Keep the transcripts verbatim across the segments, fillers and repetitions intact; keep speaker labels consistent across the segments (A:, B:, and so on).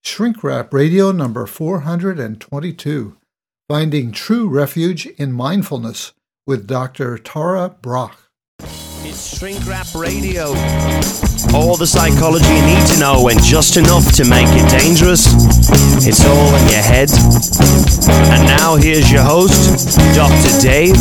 A: Shrink Wrap Radio number four hundred twenty-two, Finding True Refuge in Mindfulness with Doctor Tara Brach.
B: It's Shrink Wrap Radio. All the psychology you need to know and just enough to make it dangerous. It's all in your head. And now here's your host, Doctor Dave.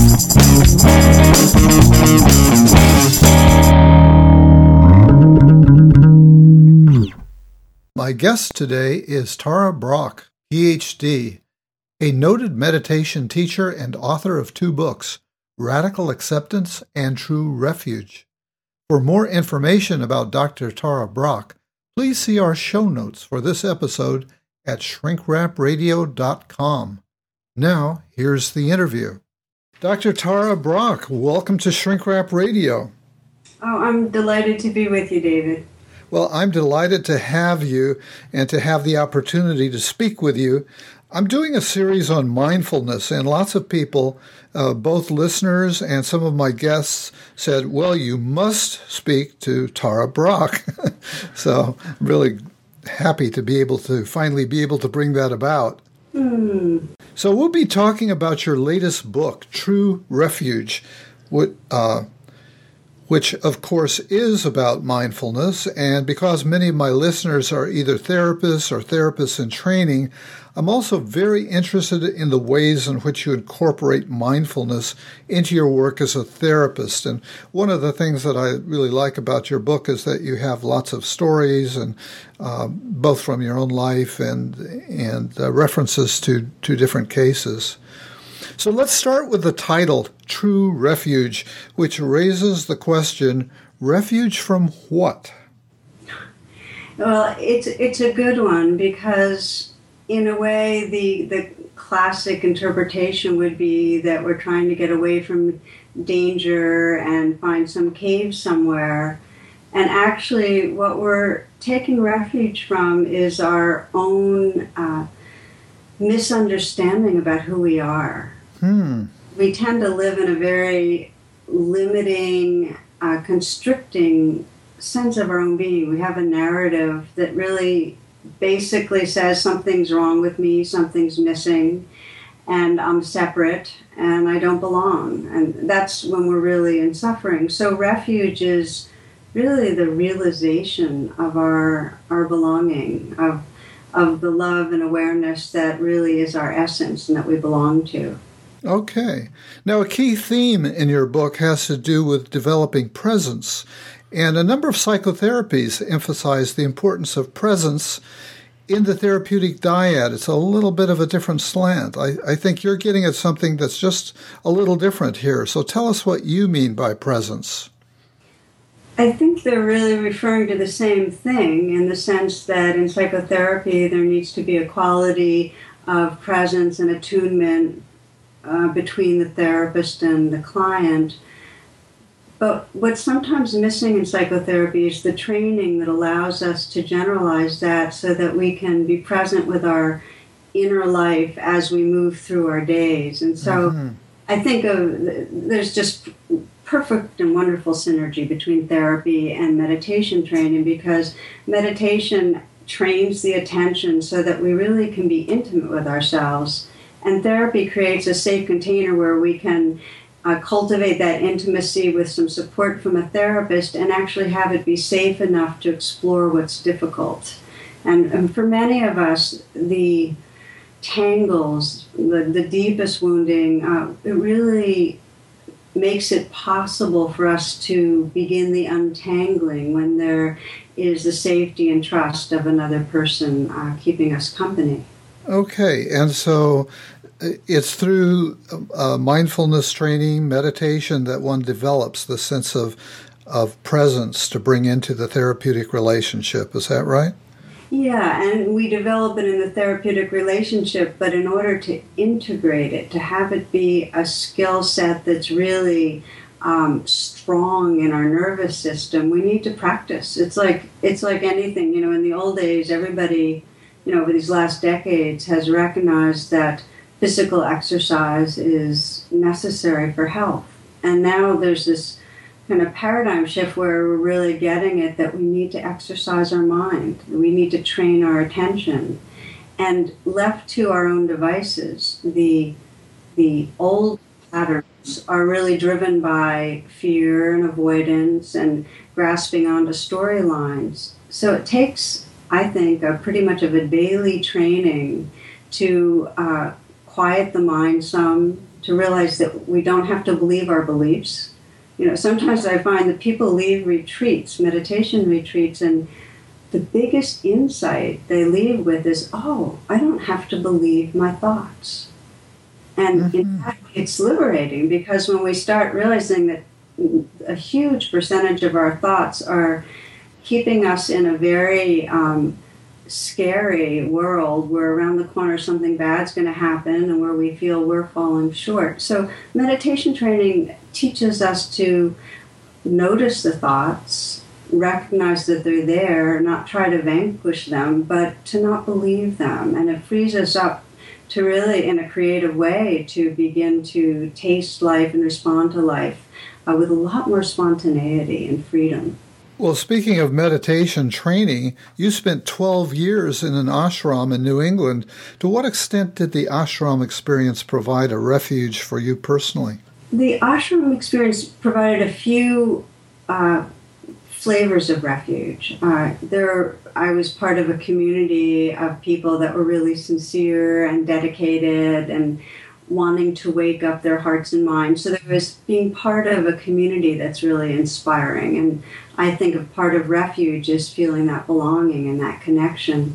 A: My guest today is Tara Brach, P H D, a noted meditation teacher and author of two books, Radical Acceptance and True Refuge. For more information about Doctor Tara Brach, please see our show notes for this episode at shrink wrap radio dot com. Now, here's the interview. Doctor Tara Brach, welcome to Shrink Wrap Radio.
C: Oh, I'm delighted to be with you, David.
A: Well, I'm delighted to have you and to have the opportunity to speak with you. I'm doing a series on mindfulness, and lots of people, uh, both listeners and some of my guests, said, well, you must speak to Tara Brach. So I'm really happy to be able to finally be able to bring that about.
C: Hmm.
A: So we'll be talking about your latest book, True Refuge, what, uh, which, of course, is about mindfulness. And because many of my listeners are either therapists or therapists in training, I'm also very interested in the ways in which you incorporate mindfulness into your work as a therapist. And one of the things that I really like about your book is that you have lots of stories, and uh, both from your own life and and uh, references to, to different cases. So let's start with the title, True Refuge, which raises the question, refuge from what?
C: Well, it's it's a good one because, in a way, the the classic interpretation would be that we're trying to get away from danger and find some cave somewhere. And actually, what we're taking refuge from is our own uh, misunderstanding about who we are.
A: Hmm.
C: We tend to live in a very limiting, uh, constricting sense of our own being. We have a narrative that really basically says something's wrong with me, something's missing, and I'm separate, and I don't belong. And that's when we're really in suffering. So refuge is really the realization of our our belonging, of of the love and awareness that really is our essence and that we belong to.
A: Okay. Now, a key theme in your book has to do with developing presence, and a number of psychotherapies emphasize the importance of presence in the therapeutic dyad. It's a little bit of a different slant. I, I think you're getting at something that's just a little different here. So tell us what you mean by presence.
C: I think they're really referring to the same thing in the sense that in psychotherapy there needs to be a quality of presence and attunement uh, between the therapist and the client. But what's sometimes missing in psychotherapy is the training that allows us to generalize that so that we can be present with our inner life as we move through our days. And so mm-hmm. I think of, there's just perfect and wonderful synergy between therapy and meditation training, because meditation trains the attention so that we really can be intimate with ourselves. And therapy creates a safe container where we can uh, cultivate that intimacy with some support from a therapist and actually have it be safe enough to explore what's difficult. And, and for many of us, the tangles, the, the deepest wounding, uh, it really makes it possible for us to begin the untangling when there is the safety and trust of another person uh, keeping us company.
A: Okay, and so it's through uh, mindfulness training, meditation, that one develops the sense of of presence to bring into the therapeutic relationship. Is that right?
C: Yeah, and we develop it in the therapeutic relationship, but in order to integrate it, to have it be a skill set that's really um, strong in our nervous system, we need to practice. It's like it's like anything, you know, in the old days, everybody, you know, over these last decades has recognized that physical exercise is necessary for health. And now there's this kind of paradigm shift where we're really getting it that we need to exercise our mind. We need to train our attention. And left to our own devices, the the old patterns are really driven by fear and avoidance and grasping onto storylines. So it takes, I think, a pretty much of a daily training to uh, quiet the mind some, to realize that we don't have to believe our beliefs. You know, sometimes I find that people leave retreats, meditation retreats, and the biggest insight they leave with is, oh, I don't have to believe my thoughts. And mm-hmm. in fact, it's liberating, because when we start realizing that a huge percentage of our thoughts are keeping us in a very um, scary world where around the corner something bad's going to happen and where we feel we're falling short. So meditation training teaches us to notice the thoughts, recognize that they're there, not try to vanquish them, but to not believe them. And it frees us up to really, in a creative way, to begin to taste life and respond to life uh, with a lot more spontaneity and freedom.
A: Well, speaking of meditation training, you spent twelve years in an ashram in New England. To what extent did the ashram experience provide a refuge for you personally?
C: The ashram experience provided a few uh, flavors of refuge. Uh, there, I was part of a community of people that were really sincere and dedicated and wanting to wake up their hearts and minds. So there was being part of a community that's really inspiring. And I think of part of refuge is feeling that belonging and that connection.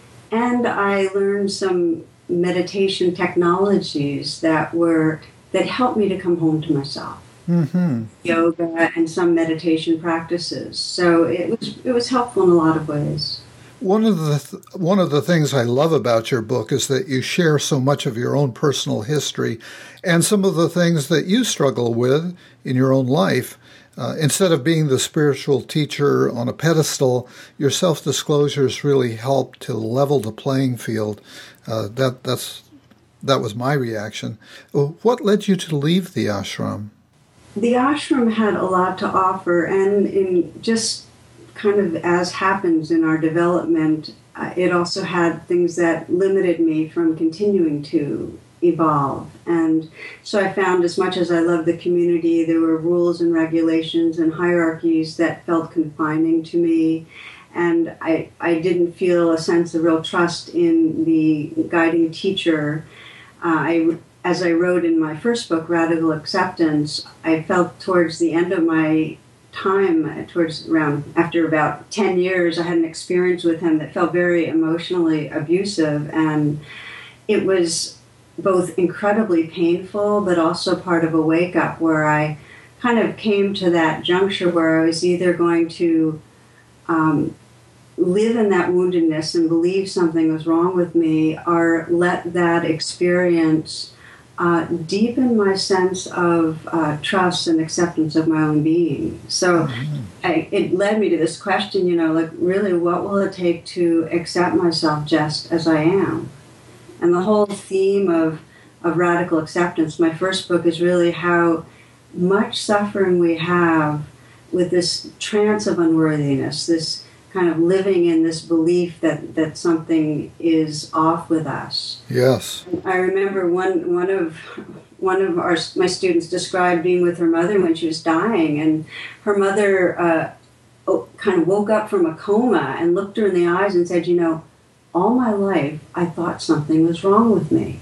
C: And I learned some meditation technologies that were that helped me to come home to myself. Mm-hmm. Yoga and some meditation practices. So it was it was helpful in a lot of ways.
A: One of the th- one of the things I love about your book is that you share so much of your own personal history and some of the things that you struggle with in your own life. Uh, instead of being the spiritual teacher on a pedestal, your self-disclosures really help to level the playing field. Uh, that that's that was my reaction. What led you to leave the ashram?
C: The ashram had a lot to offer, and in just kind of as happens in our development, uh, it also had things that limited me from continuing to evolve. And so I found, as much as I loved the community, there were rules and regulations and hierarchies that felt confining to me. And I, I didn't feel a sense of real trust in the guiding teacher. Uh, I As I wrote in my first book, Radical Acceptance, I felt towards the end of my time, towards around after about ten years, I had an experience with him that felt very emotionally abusive. And it was both incredibly painful, but also part of a wake-up where I kind of came to that juncture where I was either going to um, live in that woundedness and believe something was wrong with me, or let that experience Uh, deepen my sense of uh, trust and acceptance of my own being. So mm-hmm. I, it led me to this question, you know, like, really, what will it take to accept myself just as I am? And the whole theme of, of radical acceptance, my first book, is really how much suffering we have with this trance of unworthiness, this kind of living in this belief that, that something is off with us.
A: Yes.
C: I remember one one of one of our my students described being with her mother when she was dying, and her mother uh, kind of woke up from a coma and looked her in the eyes and said, "You know, all my life I thought something was wrong with me."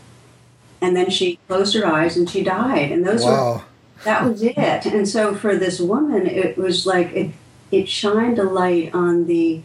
C: And then she closed her eyes and she died. And those
A: wow.
C: were that was it. And so for this woman, it was like it. It shined a light on the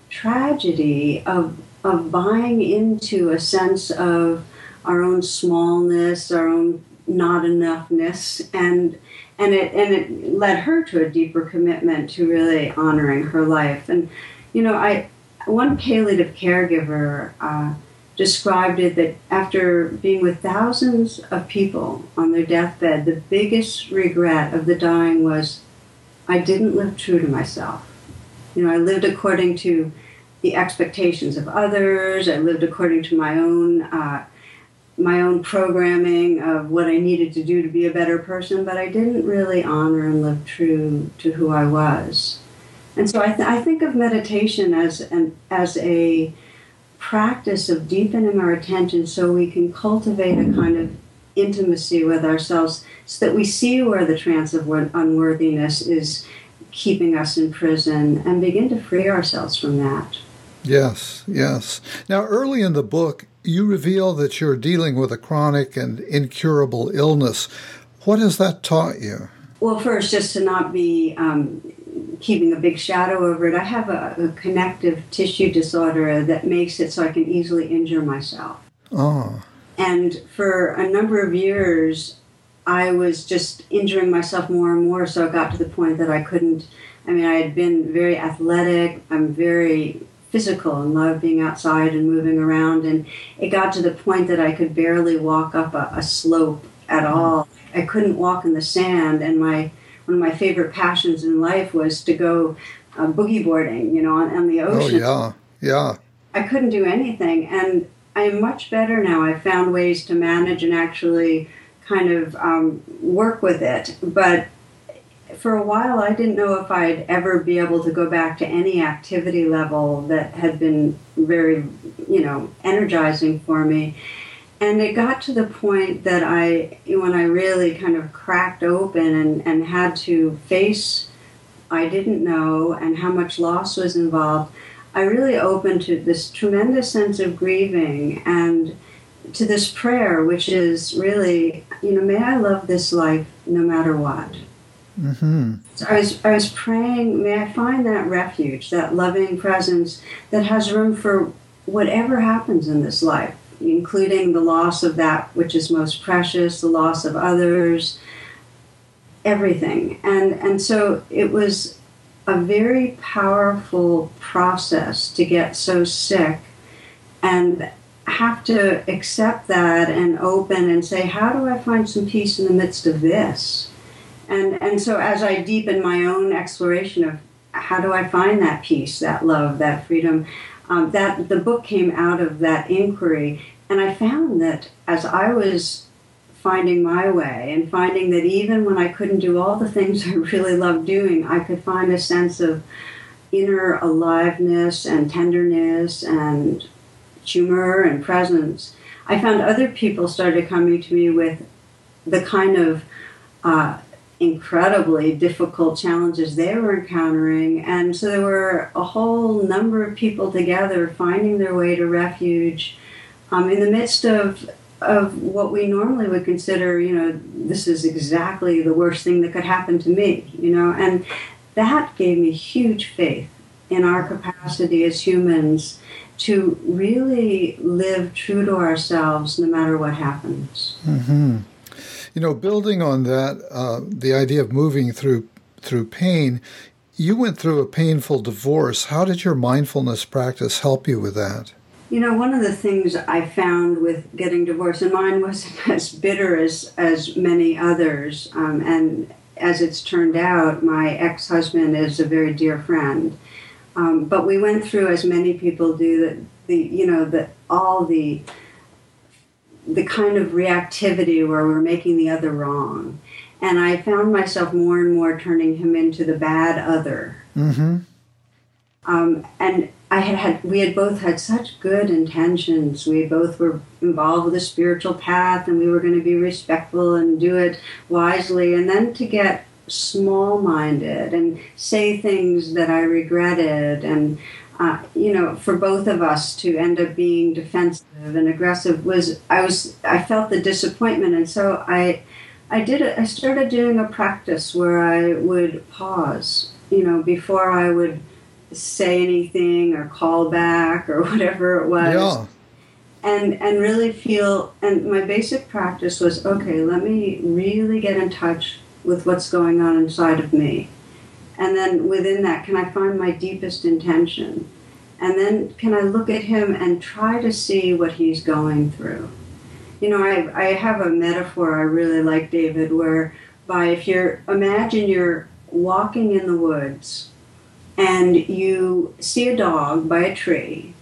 C: tragedy of of buying into a sense of our own smallness, our own not enoughness, and and it and it led her to a deeper commitment to really honoring her life. And you know, I one palliative caregiver uh, described it that after being with thousands of people on their deathbed, the biggest regret of the dying was, I didn't live true to myself. You know, I lived according to the expectations of others. I lived according to my own uh, my own programming of what I needed to do to be a better person, but I didn't really honor and live true to who I was. And so I, th- I think of meditation as an as a practice of deepening our attention so we can cultivate a kind of intimacy with ourselves so that we see where the trance of unworthiness is keeping us in prison and begin to free ourselves from that.
A: Yes, yes. Now, early in the book, you reveal that you're dealing with a chronic and incurable illness. What has that taught you?
C: Well, first, just to not be um, keeping a big shadow over it. I have a, a connective tissue disorder that makes it so I can easily injure myself.
A: Oh.
C: And for a number of years, I was just injuring myself more and more, so it got to the point that I couldn't, I mean, I had been very athletic, I'm very physical and love being outside and moving around, and it got to the point that I could barely walk up a, a slope at all. I couldn't walk in the sand, and my one of my favorite passions in life was to go uh, boogie boarding, you know, on, on the ocean.
A: Oh, yeah, yeah.
C: I couldn't do anything, and I'm much better now. I've found ways to manage and actually kind of um, work with it, but for a while I didn't know if I'd ever be able to go back to any activity level that had been very, you know, energizing for me. And it got to the point that I, when I really kind of cracked open and, and had to face I didn't know and how much loss was involved, I really opened to this tremendous sense of grieving and to this prayer, which is really, you know, may I love this life no matter what.
A: Mm-hmm.
C: So I was, I was praying, may I find that refuge, that loving presence that has room for whatever happens in this life, including the loss of that which is most precious, the loss of others, everything. And and so it was a very powerful process to get so sick and have to accept that and open and say, how do I find some peace in the midst of this? And and so as I deepen my own exploration of how do I find that peace, that love, that freedom, um, that the book came out of that inquiry. And I found that as I was finding my way and finding that even when I couldn't do all the things I really loved doing, I could find a sense of inner aliveness and tenderness and humor and presence. I found other people started coming to me with the kind of uh, incredibly difficult challenges they were encountering. And so there were a whole number of people together finding their way to refuge um, in the midst of of what we normally would consider, you know, this is exactly the worst thing that could happen to me, you know. And that gave me huge faith in our capacity as humans to really live true to ourselves no matter what happens.
A: Mm-hmm. You know, building on that, uh, the idea of moving through through pain, you went through a painful divorce. How did your mindfulness practice help you with that?
C: You know, one of the things I found with getting divorced, and mine wasn't as bitter as, as many others, um, and as it's turned out, my ex-husband is a very dear friend. Um, but we went through, as many people do, that the you know the all the the kind of reactivity where we're making the other wrong, and I found myself more and more turning him into the bad other.
A: Mm-hmm.
C: Um, and I had had we had both had such good intentions. We both were involved with a spiritual path, and we were going to be respectful and do it wisely. And then to get small-minded and say things that I regretted, and uh, you know, for both of us to end up being defensive and aggressive was I was I felt the disappointment, and so I I did it. I started doing a practice where I would pause, you know, before I would say anything or call back or whatever it was.
A: Yeah.
C: And and really feel, and my basic practice was, okay, let me really get in touch with what's going on inside of me. And then within that, can I find my deepest intention? And then can I look at him and try to see what he's going through? You know, I I have a metaphor I really like, David, where by if you're, imagine you're walking in the woods and you see a dog by a tree,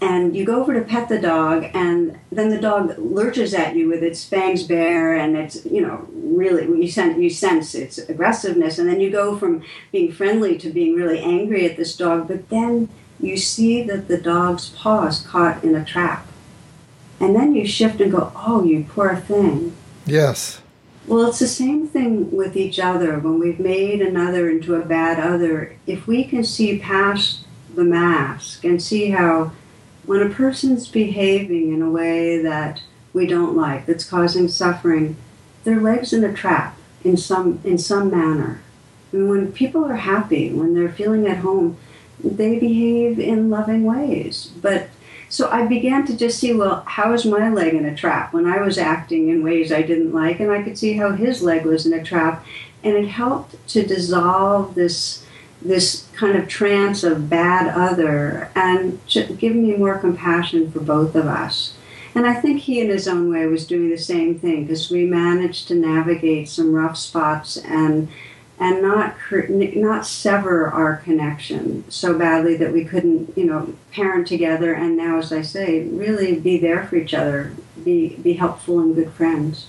C: and you go over to pet the dog, and then the dog lurches at you with its fangs bare, and it's, you know, really, you sense, you sense its aggressiveness, and then you go from being friendly to being really angry at this dog, but then you see that the dog's paw is caught in a trap. And then you shift and go, oh, you poor thing.
A: Yes.
C: Well, it's the same thing with each other. When we've made another into a bad other, if we can see past the mask and see how when a person's behaving in a way that we don't like, that's causing suffering, their leg's in a trap in some in some manner. And when people are happy, when they're feeling at home, they behave in loving ways. But so I began to just see, well, how is my leg in a trap when I was acting in ways I didn't like, and I could see how his leg was in a trap, and it helped to dissolve this this kind of trance of bad other and give me more compassion for both of us. And I think he in his own way was doing the same thing, because we managed to navigate some rough spots and and not not sever our connection so badly that we couldn't, you know, parent together, and now, as I say, really be there for each other, be be helpful and good friends.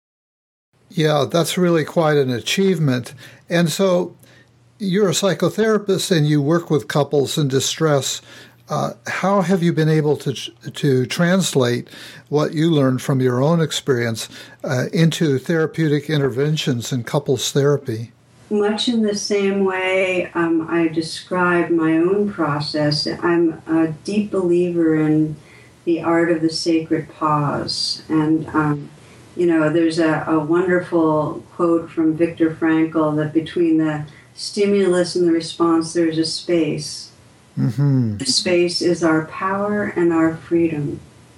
A: Yeah, that's really quite an achievement. And so you're a psychotherapist and you work with couples in distress. Uh, how have you been able to to translate what you learned from your own experience uh, into therapeutic interventions in couples therapy?
C: Much in the same way um, I described my own process. I'm a deep believer in the art of the sacred pause. And, um, you know, there's a, a wonderful quote from Viktor Frankl that between the stimulus and the response, there's a space. Mm-hmm. The space is our power and our freedom.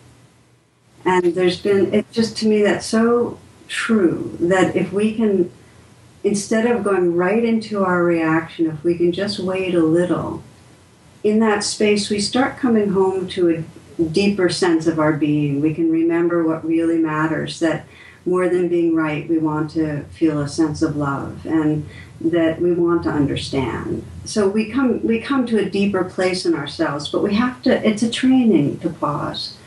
C: And there's been, it just, to me, that's so true, that if we can, instead of going right into our reaction, if we can just wait a little, in that space we start coming home to a deeper sense of our being. We can remember what really matters, that more than being right, we want to feel a sense of love, and that we want to understand. So we come we come to a deeper place in ourselves, but we have to, it's a training to pause.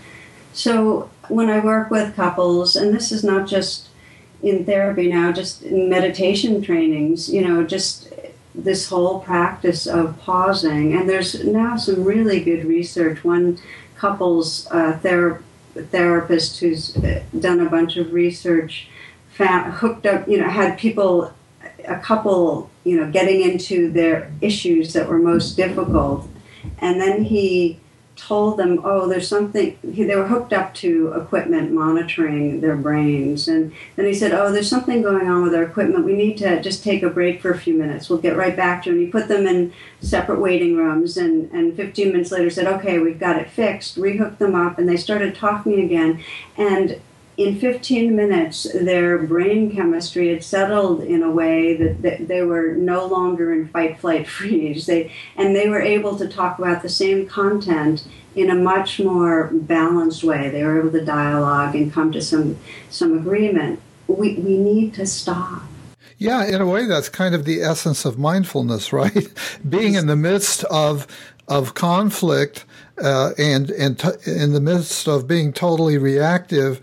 C: So when I work with couples, and this is not just in therapy now, just in meditation trainings, you know, just this whole practice of pausing. And there's now some really good research. One couples uh, ther- therapist who's done a bunch of research, found, hooked up, you know, had people, a couple, you know, getting into their issues that were most difficult. And then he told them, oh, there's something, they were hooked up to equipment monitoring their brains. And then he said, oh, there's something going on with our equipment. We need to just take a break for a few minutes. We'll get right back to you. And he put them in separate waiting rooms. And, and fifteen minutes later said, okay, we've got it fixed. Rehooked them up, and they started talking again. And in fifteen minutes, their brain chemistry had settled in a way that, that they were no longer in fight, flight, freeze. They, and they were able to talk about the same content in a much more balanced way. They were able to dialogue and come to some some agreement. We we need to stop.
A: Yeah, in a way, that's kind of the essence of mindfulness, right? Being in the midst of of conflict uh, and and t- in the midst of being totally reactive,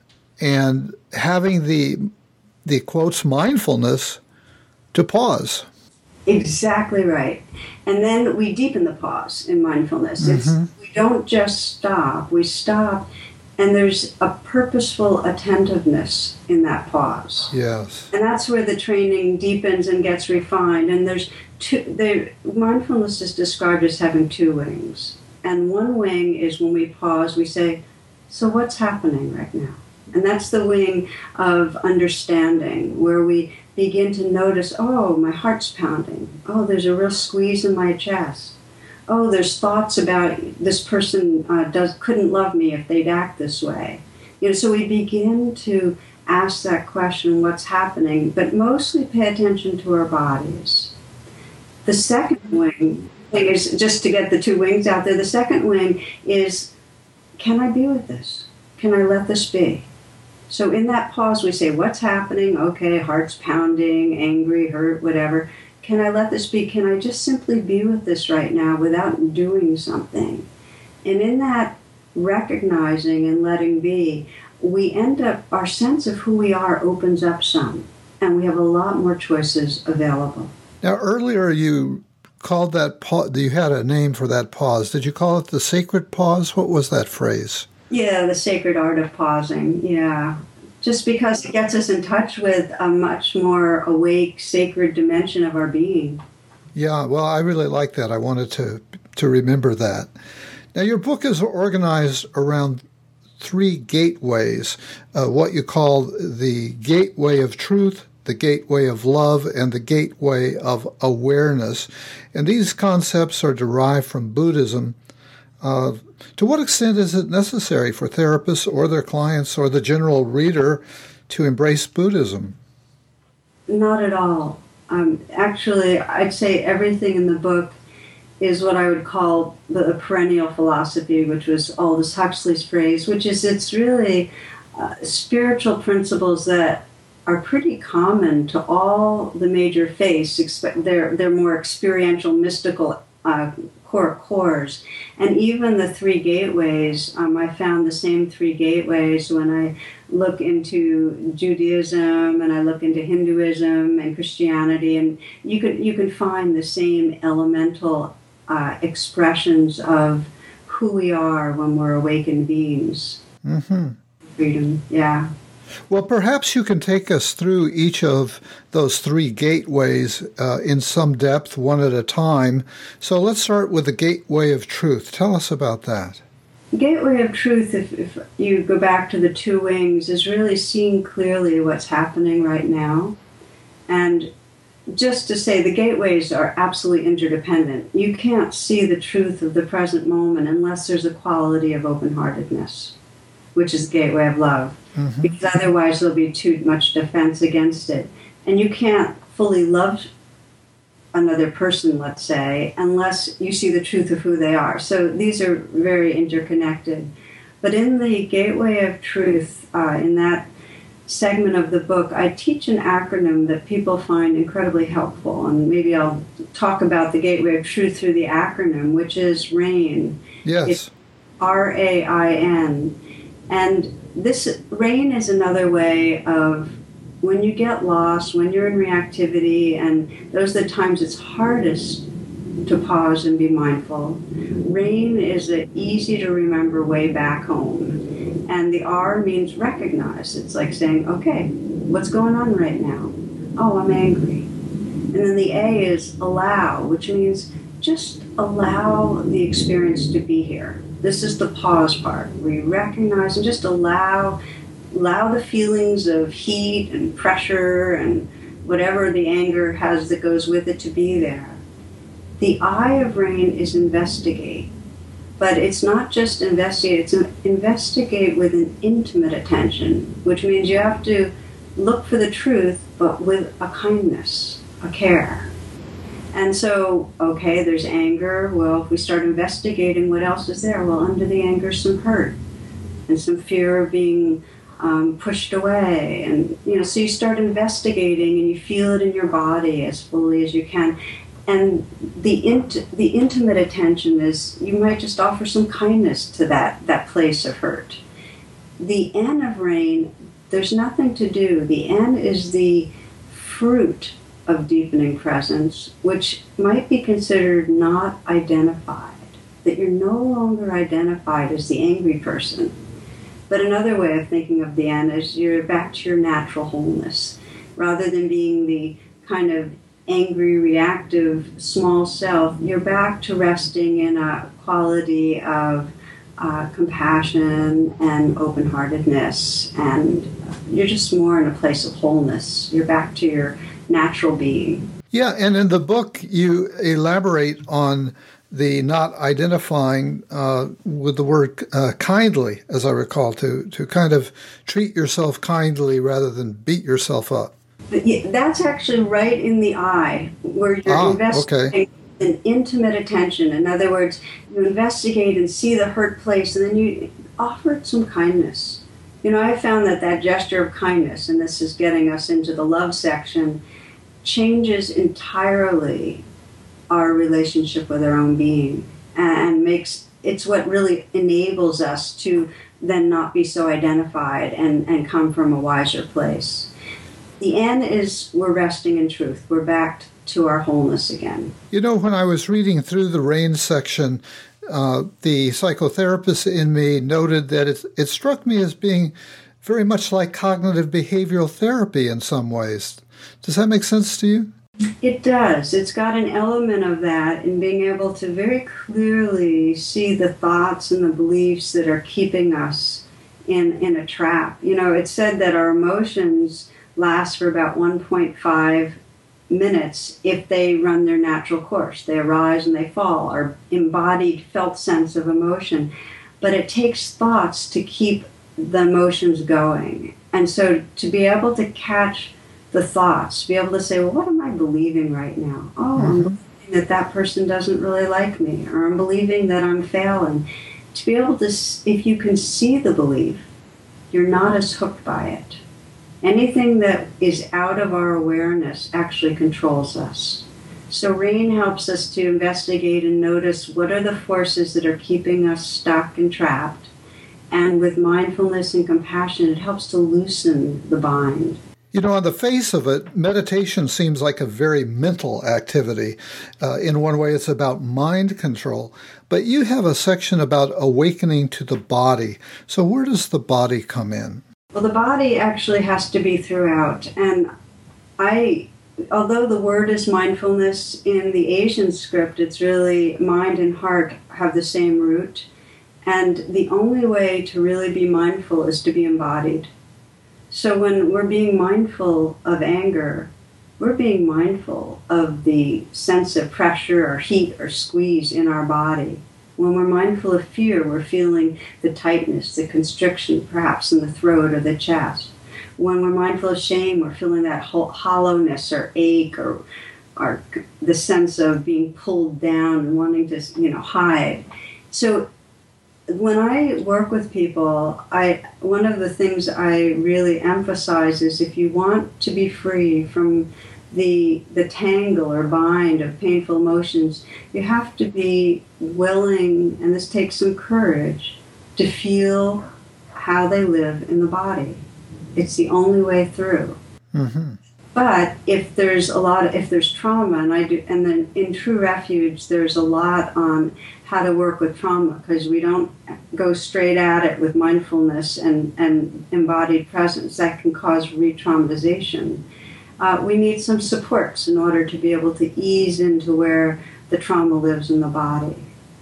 A: and having the the quotes mindfulness to pause.
C: Exactly right. And then we deepen the pause in mindfulness. It's, mm-hmm. We don't just stop. We stop, and there's a purposeful attentiveness in that pause.
A: Yes.
C: And that's where the training deepens and gets refined. And there's two. They, mindfulness is described as having two wings. And one wing is when we pause, we say, so what's happening right now? And that's the wing of understanding, where we begin to notice, oh, my heart's pounding. Oh, there's a real squeeze in my chest. Oh, there's thoughts about this person uh, does couldn't love me if they'd act this way. You know, so we begin to ask that question, what's happening, but mostly pay attention to our bodies. The second wing is, just to get the two wings out there, the second wing is, can I be with this? Can I let this be? So in that pause, we say, what's happening? Okay, heart's pounding, angry, hurt, whatever. Can I let this be? Can I just simply be with this right now without doing something? And in that recognizing and letting be, we end up, our sense of who we are opens up some, and we have a lot more choices available.
A: Now, earlier you called that pause, you had a name for that pause. Did you call it the sacred pause? What was that phrase?
C: Yeah, the sacred art of pausing, yeah. Just because it gets us in touch with a much more awake, sacred dimension of our being.
A: Yeah, well, I really like that. I wanted to to remember that. Now, your book is organized around three gateways, uh, what you call the gateway of truth, the gateway of love, and the gateway of awareness. And these concepts are derived from Buddhism. Uh, to what extent is it necessary for therapists or their clients or the general reader to embrace Buddhism?
C: Not at all. Um, actually, I'd say everything in the book is what I would call the perennial philosophy, which was Aldous Huxley's phrase, which is it's really uh, spiritual principles that are pretty common to all the major faiths. They're, they're more experiential, mystical uh, core cores. And even the three gateways, um, I found the same three gateways when I look into Judaism and I look into Hinduism and Christianity, and you can, you can find the same elemental Uh, expressions of who we are when we're awakened beings.
A: Mm-hmm.
C: Freedom, yeah.
A: Well, perhaps you can take us through each of those three gateways uh, in some depth, one at a time. So let's start with the gateway of truth. Tell us about that.
C: Gateway of truth, if, if you go back to the two wings, is really seeing clearly what's happening right now. And just to say, the gateways are absolutely interdependent. You can't see the truth of the present moment unless there's a quality of open-heartedness, which is the gateway of love, mm-hmm. because otherwise there'll be too much defense against it. And you can't fully love another person, let's say, unless you see the truth of who they are. So these are very interconnected. But in the gateway of truth, uh, in that segment of the book, I teach an acronym that people find incredibly helpful, and maybe I'll talk about the gateway of truth through the acronym, which is RAIN.
A: Yes.
C: It's R A I N. And this RAIN is another way of when you get lost, when you're in reactivity, and those are the times it's hardest to pause and be mindful. RAIN is an easy to remember way back home. And the R means recognize. It's like saying, okay, what's going on right now? Oh, I'm angry. And then the A is allow, which means just allow the experience to be here. This is the pause part. We recognize and just allow, allow the feelings of heat and pressure and whatever the anger has that goes with it to be there. The I of RAIN is investigate. But it's not just investigate, it's investigate with an intimate attention, which means you have to look for the truth, but with a kindness, a care. And so, okay, there's anger. Well, if we start investigating, what else is there? Well, under the anger, some hurt and some fear of being um, pushed away. And, you know, so you start investigating and you feel it in your body as fully as you can. And the int- the intimate attention is, you might just offer some kindness to that, that place of hurt. The N of RAIN, there's nothing to do. The N is the fruit of deepening presence, which might be considered not identified, that you're no longer identified as the angry person. But another way of thinking of the N is you're back to your natural wholeness, rather than being the kind of angry, reactive, small self. You're back to resting in a quality of uh, compassion and open-heartedness, and you're just more in a place of wholeness. You're back to your natural being.
A: Yeah, and in the book you elaborate on the not identifying uh, with the word uh, kindly, as I recall, to, to kind of treat yourself kindly rather than beat yourself up.
C: But yeah, that's actually right in the I, where you're
A: ah,
C: investigating
A: okay.
C: an intimate attention. In other words, you investigate and see the hurt place, and then you offer it some kindness. You know, I found that that gesture of kindness, and this is getting us into the love section, changes entirely our relationship with our own being and makes it's what really enables us to then not be so identified and, and come from a wiser place. The N is we're resting in truth. We're back to our wholeness again.
A: You know, when I was reading through the RAIN section, uh, the psychotherapist in me noted that it, it struck me as being very much like cognitive behavioral therapy in some ways. Does that make sense to you?
C: It does. It's got an element of that in being able to very clearly see the thoughts and the beliefs that are keeping us in, in a trap. You know, it's said that our emotions last for about one point five minutes if they run their natural course. They arise and they fall, our embodied felt sense of emotion. But it takes thoughts to keep the emotions going. And so to be able to catch the thoughts, be able to say, well, what am I believing right now? Oh, I'm believing that that person doesn't really like me, or I'm believing that I'm failing. To be able to, if you can see the belief, you're not as hooked by it. Anything that is out of our awareness actually controls us. So RAIN helps us to investigate and notice what are the forces that are keeping us stuck and trapped. And with mindfulness and compassion, it helps to loosen the bind.
A: You know, on the face of it, meditation seems like a very mental activity. Uh, in one way, it's about mind control. But you have a section about awakening to the body. So where does the body come in?
C: Well, the body actually has to be throughout. And I, although the word is mindfulness, in the Asian script, it's really mind and heart have the same root. And the only way to really be mindful is to be embodied. So when we're being mindful of anger, we're being mindful of the sense of pressure or heat or squeeze in our body. When we're mindful of fear, we're feeling the tightness, the constriction perhaps in the throat or the chest. When we're mindful of shame, we're feeling that hollowness or ache or, or the sense of being pulled down and wanting to, you know, hide. So when I work with people, I one of the things I really emphasize is if you want to be free from the the tangle or bind of painful emotions, you have to be willing, and this takes some courage, to feel how they live in the body. It's the only way through. Mm-hmm. But if there's a lot of, if there's trauma, and I do, and then in True Refuge, there's a lot on how to work with trauma, because we don't go straight at it with mindfulness and, and embodied presence. That can cause re-traumatization. Uh, we need some supports in order to be able to ease into where the trauma lives in the body.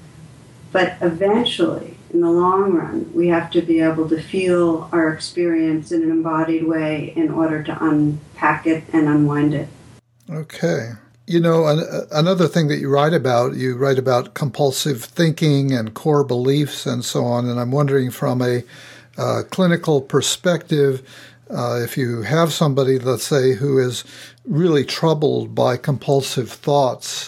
C: But eventually, in the long run, we have to be able to feel our experience in an embodied way in order to unpack it and unwind it.
A: Okay. You know, an, another thing that you write about, you write about compulsive thinking and core beliefs and so on, and I'm wondering from a uh, clinical perspective, uh, if you have somebody, let's say, who is really troubled by compulsive thoughts,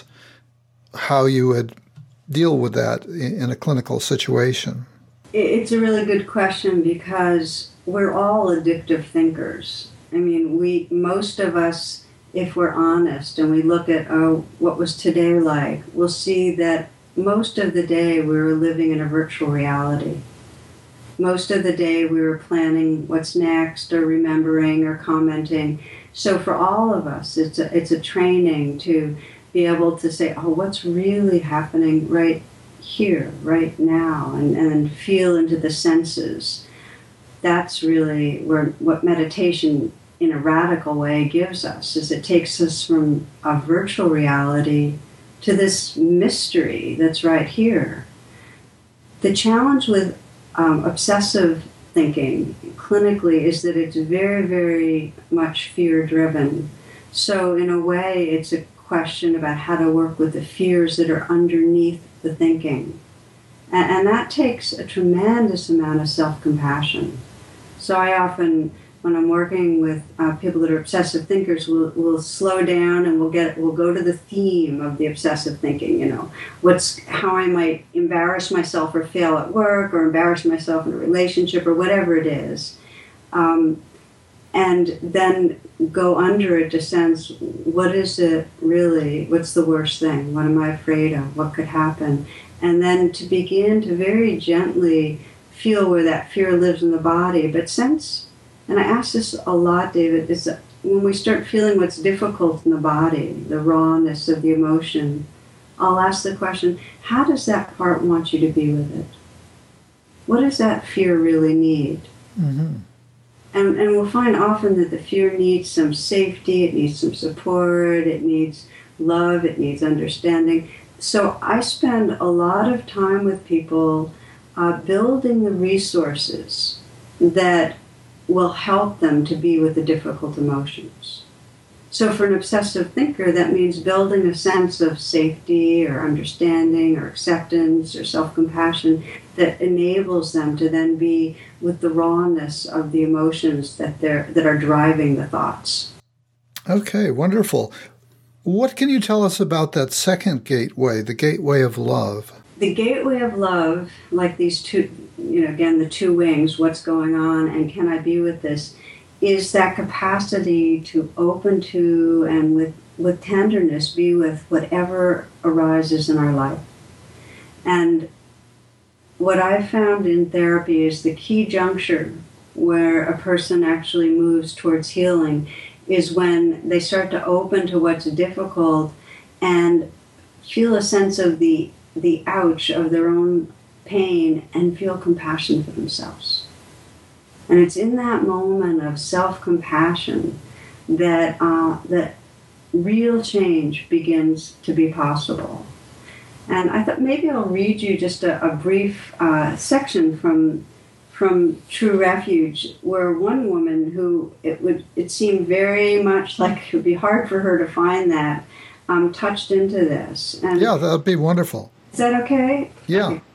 A: how you would deal with that in a clinical situation?
C: It's a really good question, because we're all addictive thinkers. I mean, we most of us, if we're honest and we look at, oh, what was today like, we'll see that most of the day we were living in a virtual reality. Most of the day we were planning what's next or remembering or commenting. So for all of us, it's a, it's a training to be able to say, oh, what's really happening right here, right now, and, and feel into the senses. That's really where what meditation in a radical way gives us, is it takes us from a virtual reality to this mystery that's right here. The challenge with um, obsessive thinking clinically is that it's very, very much fear-driven. So in a way, it's a question about how to work with the fears that are underneath the thinking. And, and that takes a tremendous amount of self-compassion. So I often, when I'm working with uh, people that are obsessive thinkers, we'll, we'll slow down and we'll get we'll go to the theme of the obsessive thinking. You know, what's how I might embarrass myself or fail at work, or embarrass myself in a relationship, or whatever it is, um, and then go under it to sense what is it really? What's the worst thing? What am I afraid of? What could happen? and then to begin to very gently feel where that fear lives in the body. But sense, and I ask this a lot, David, is that when we start feeling what's difficult in the body, the rawness of the emotion, I'll ask the question, how does that part want you to be with it? What does that fear really need?
A: Mm-hmm.
C: And, and we'll find often that the fear needs some safety, it needs some support, it needs love, it needs understanding. So I spend a lot of time with people uh, building the resources that will help them to be with the difficult emotions. So for an obsessive thinker, that means building a sense of safety or understanding or acceptance or self-compassion that enables them to then be with the rawness of the emotions that they're that are driving the thoughts.
A: Okay, wonderful. What can you tell us about that second gateway, the gateway of love?
C: The gateway of love, like these two, you know, again, the two wings, what's going on and can I be with this, is that capacity to open to and with, with tenderness be with whatever arises in our life. And what I've found in therapy is the key juncture where a person actually moves towards healing is when they start to open to what's difficult and feel a sense of the the ouch of their own pain and feel compassion for themselves. And it's in that moment of self-compassion that uh, that real change begins to be possible. And I thought maybe I'll read you just a, a brief uh, section from from True Refuge, where one woman who it would it seemed very much like it would be hard for her to find that um, touched into this. And
A: yeah, that would be wonderful.
C: Is that okay?
A: Yeah.
C: Okay.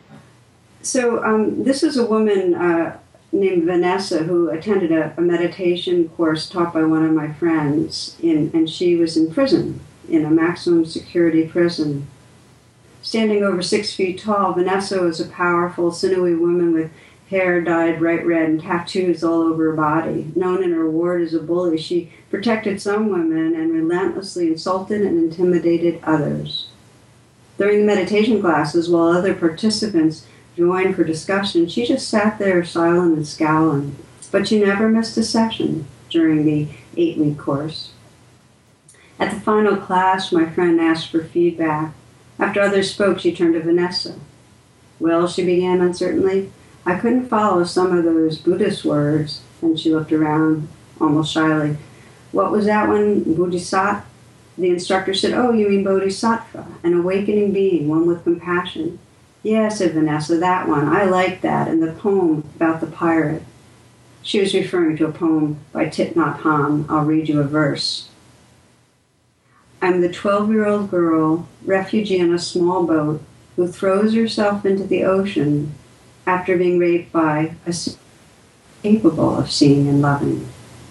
C: So um, this is a woman uh, named Vanessa who attended a, a meditation course taught by one of my friends, in, and she was in prison, in a maximum security prison. Standing over six feet tall, Vanessa was a powerful, sinewy woman with hair dyed bright red and tattoos all over her body. Known in her ward as a bully, she protected some women and relentlessly insulted and intimidated others. During the meditation classes, while other participants joined for discussion, she just sat there silent and scowling. But she never missed a session during the eight-week course. At the final class, my friend asked for feedback. After others spoke, she turned to Vanessa. Well, she began uncertainly, I couldn't follow some of those Buddhist words, and she looked around almost shyly. What was that one, Bodhisattva? The instructor said, oh, you mean Bodhisattva, an awakening being, one with compassion. Yes, said Vanessa, that one. I like that, and the poem about the pirate. She was referring to a poem by Thich Nhat Hanh. I'll read you a verse. I'm the twelve-year-old girl, refugee on a small boat, who throws herself into the ocean after being raped by a capable of seeing and loving.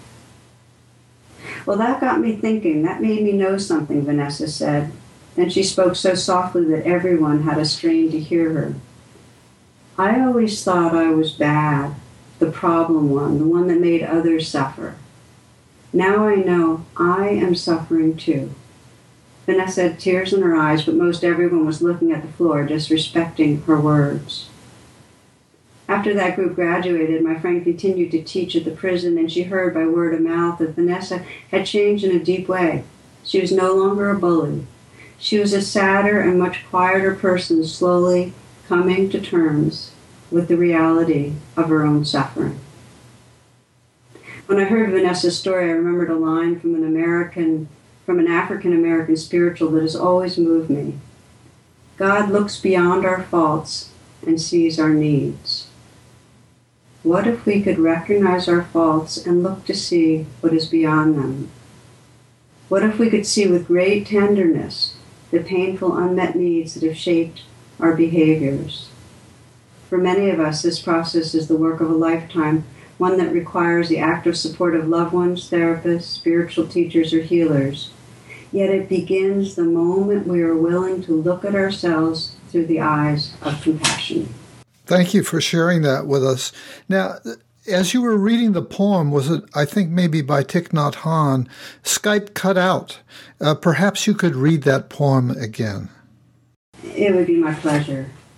C: Well, that got me thinking. That made me know something, Vanessa said. Then she spoke so softly that everyone had a strain to hear her. I always thought I was bad, the problem one, the one that made others suffer. Now I know I am suffering too. Vanessa had tears in her eyes, but most everyone was looking at the floor, just respecting her words. After that group graduated, my friend continued to teach at the prison, and she heard by word of mouth that Vanessa had changed in a deep way. She was no longer a bully. She was a sadder and much quieter person, slowly coming to terms with the reality of her own suffering. When I heard Vanessa's story, I remembered a line from an American, from an African-American spiritual that has always moved me. God looks beyond our faults and sees our needs. What if we could recognize our faults and look to see what is beyond them? What if we could see with great tenderness the painful unmet needs that have shaped our behaviors? For many of us, this process is the work of a lifetime, one that requires the active support of loved ones, therapists, spiritual teachers, or healers. Yet it begins the moment we are willing to look at ourselves through the eyes of compassion.
A: Thank you for sharing that with us. Now, as you were reading the poem, was it, I think maybe by Thich Nhat Hanh, Skype cut out. Uh, perhaps you could read that poem again.
C: It would be my pleasure.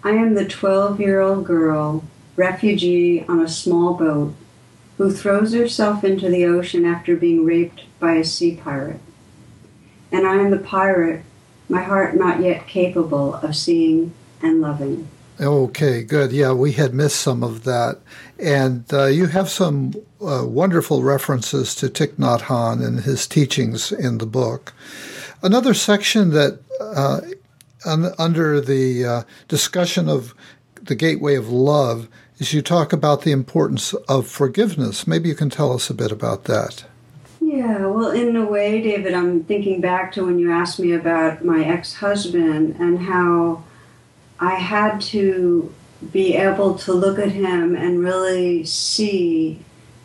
C: I am the twelve-year-old girl, refugee on a small boat, who throws herself into the ocean after being raped by a sea pirate. And I am the pirate, my heart not yet capable of seeing and loving.
A: Okay, good. Yeah, we had missed some of that. And uh, you have some uh, wonderful references to Thich Nhat Hanh and his teachings in the book. Another section that uh, un- under the uh, discussion of the gateway of love is you talk about the importance of forgiveness. Maybe you can tell us a bit about that.
C: Yeah, well, in a way, David, I'm thinking back to when you asked me about my ex-husband and how I had to be able to look at him and really see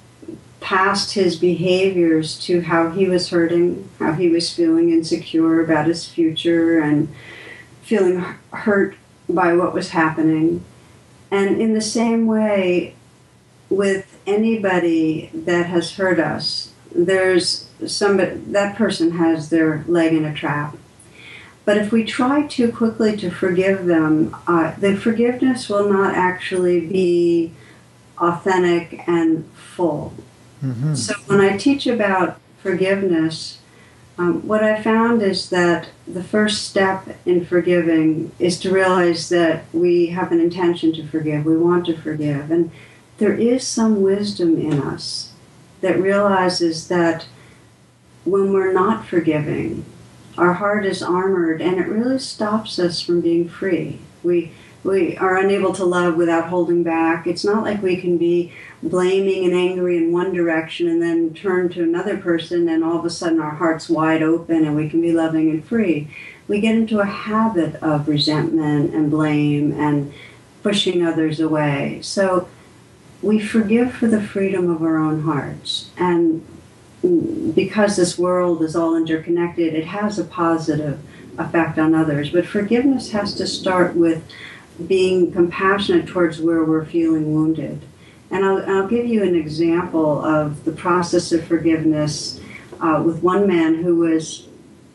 C: past his behaviors to how he was hurting, how he was feeling insecure about his future and feeling hurt by what was happening. And in the same way, with anybody that has hurt us, there's somebody, that person has their leg in a trap. But if we try too quickly to forgive them, uh, the forgiveness will not actually be authentic and full. Mm-hmm. So when I teach about forgiveness, um, what I found is that the first step in forgiving is to realize that we have an intention to forgive, we want to forgive. And there is some wisdom in us that realizes that when we're not forgiving, our heart is armored, and it really stops us from being free. We we are unable to love without holding back. It's not like we can be blaming and angry in one direction and then turn to another person and all of a sudden our heart's wide open and we can be loving and free. We get into a habit of resentment and blame and pushing others away. So we forgive for the freedom of our own hearts. And because this world is all interconnected, it has a positive effect on others. But forgiveness has to start with being compassionate towards where we're feeling wounded. And I'll, I'll give you an example of the process of forgiveness uh, with one man who was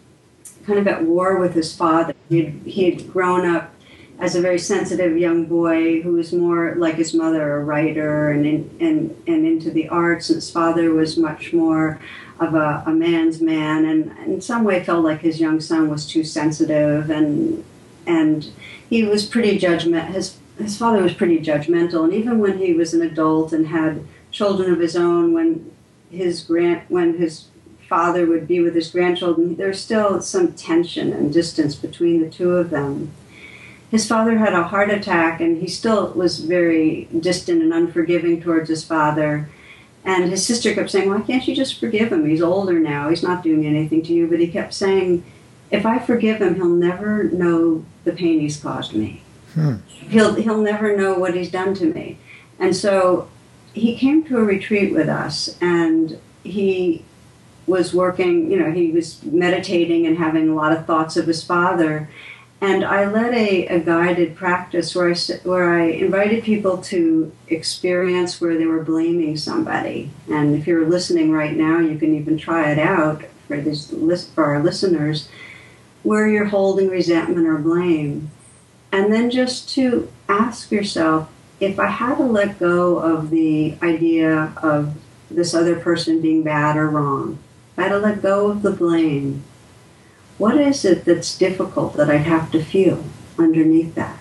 C: kind of at war with his father. He had, he had grown up as a very sensitive young boy who was more like his mother, a writer and in, and, and into the arts. And his father was much more of a, a man's man, and in some way felt like his young son was too sensitive, and and he was pretty judgment. His his father was pretty judgmental, and even when he was an adult and had children of his own, when his grand when his father would be with his grandchildren, there's still some tension and distance between the two of them. His father had a heart attack, and he still was very distant and unforgiving towards his father. And his sister kept saying, why can't you just forgive him? He's older now. He's not doing anything to you. But he kept saying, if I forgive him, he'll never know the pain he's caused me. Hmm. He'll, he'll never know what he's done to me. And so he came to a retreat with us, and he was working, you know, he was meditating and having a lot of thoughts of his father. And I led a, a guided practice where I, where I invited people to experience where they were blaming somebody. And if you're listening right now, you can even try it out for this list for our listeners, where you're holding resentment or blame. And then just to ask yourself, if I had to let go of the idea of this other person being bad or wrong, if I had to let go of the blame, what is it that's difficult that I'd have to feel underneath that?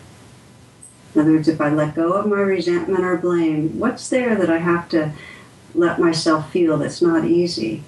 C: In other words, if I let go of my resentment or blame, what's there that I have to let myself feel that's not easy?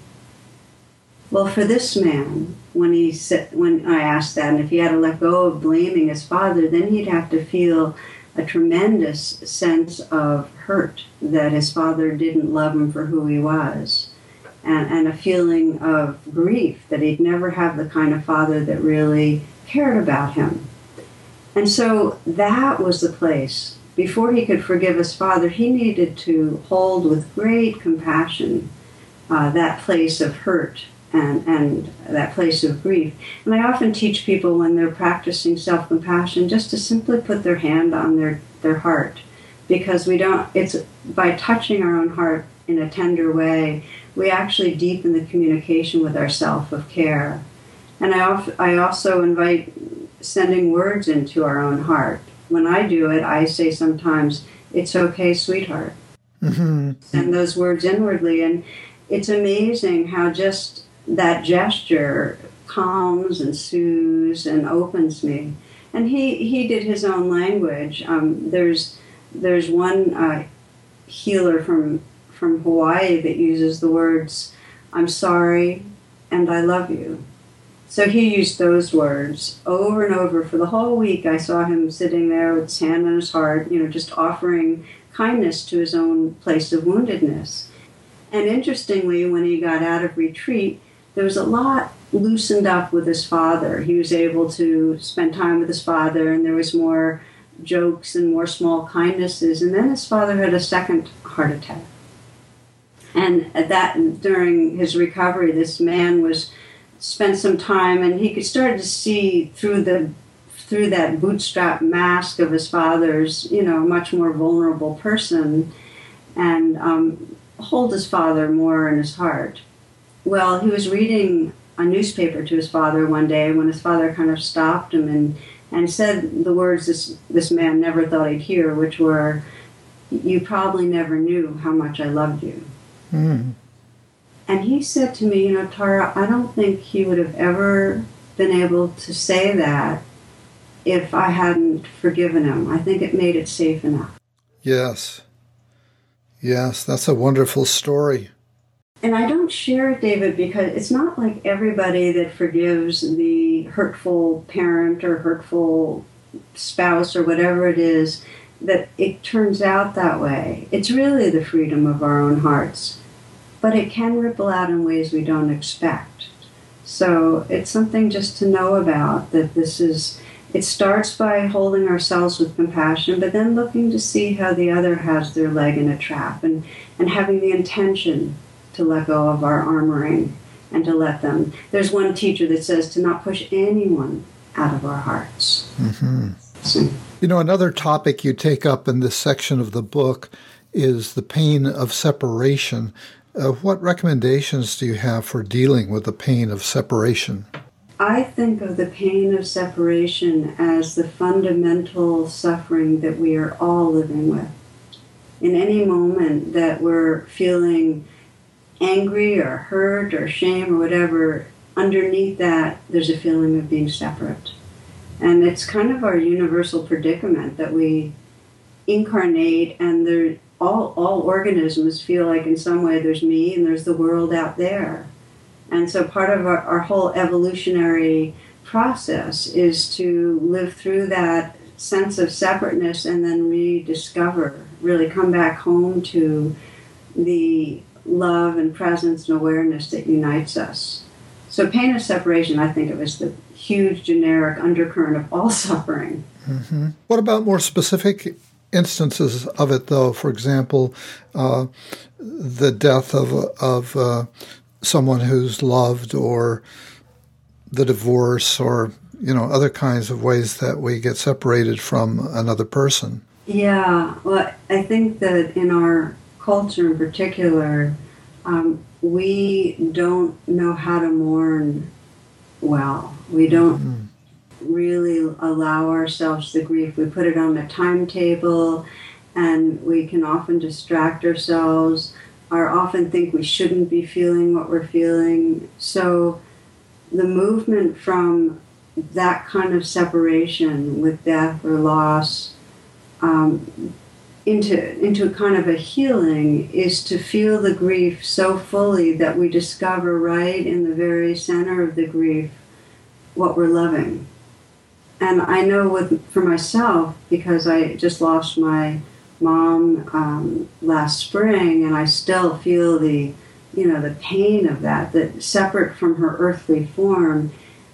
C: Well, for this man, when he said, when I asked that, and if he had to let go of blaming his father, then he'd have to feel a tremendous sense of hurt that his father didn't love him for who he was. And, and a feeling of grief that he'd never have the kind of father that really cared about him. And so that was the place. Before he could forgive his father, he needed to hold with great compassion uh, that place of hurt and, and that place of grief. And I often teach people when they're practicing self-compassion just to simply put their hand on their, their heart. Because we don't, it's by touching our own heart in a tender way, we actually deepen the communication with ourself of care. And I, I also invite sending words into our own heart. when I do it, I say sometimes, "It's okay, sweetheart." Mm-hmm. Send those words inwardly. And it's amazing how just that gesture calms and soothes and opens me. And he, he did his own language. Um, there's there's one uh, healer from from Hawaii that uses the words, "I'm sorry and I love you." So he used those words over and over for the whole week. I saw him sitting there with his hand on his heart, you know, just offering kindness to his own place of woundedness. And interestingly, when he got out of retreat, there was a lot loosened up with his father. He was able to spend time with his father, and there was more jokes and more small kindnesses. And then his father had a second heart attack. And at that, during his recovery, this man was spent some time, and he could start to see through the through that bootstrap mask of his father's, you know, much more vulnerable person, and um, hold his father more in his heart. Well, he was reading a newspaper to his father one day when his father kind of stopped him and, and said the words this, this man never thought he'd hear, which were, "You probably never knew how much I loved you." Mm. And he said to me, "You know, Tara, I don't think he would have ever been able to say that if I hadn't forgiven him. I think it made it safe enough."
A: Yes. Yes, that's a wonderful story.
C: And I don't share it, David, because it's not like everybody that forgives the hurtful parent or hurtful spouse or whatever it is, that it turns out that way. It's really the freedom of our own hearts. But it can ripple out in ways we don't expect. So it's something just to know about, that this is, it starts by holding ourselves with compassion, but then looking to see how the other has their leg in a trap, and, and having the intention to let go of our armoring and to let them. There's one teacher that says to not push anyone out of our hearts. Mm-hmm. So,
A: you know, another topic you take up in this section of the book is the pain of separation. Uh, what recommendations do you have for dealing with the pain of separation?
C: I think of the pain of separation as the fundamental suffering that we are all living with. In any moment that we're feeling angry or hurt or shame or whatever, underneath that there's a feeling of being separate. And it's kind of our universal predicament that we incarnate, and there all all organisms feel like in some way there's me and there's the world out there. And so part of our, our whole evolutionary process is to live through that sense of separateness and then rediscover, really come back home to the love and presence and awareness that unites us. So pain of separation, I think of as the huge generic undercurrent of all suffering.
A: Mm-hmm. What about more specific instances of it, though? For example, uh, the death of of uh, someone who's loved, or the divorce, or you know, other kinds of ways that we get separated from another person.
C: Yeah, well, I think that in our culture in particular, um, we don't know how to mourn well. We don't mm-hmm. really allow ourselves the grief. We put it on a timetable, and we can often distract ourselves, or often think we shouldn't be feeling what we're feeling. So the movement from that kind of separation with death or loss um, into into a kind of a healing is to feel the grief so fully that we discover right in the very center of the grief what we're loving. And I know with for myself, because I just lost my mom um, last spring, and I still feel the, you know, the pain of that, that separate from her earthly form.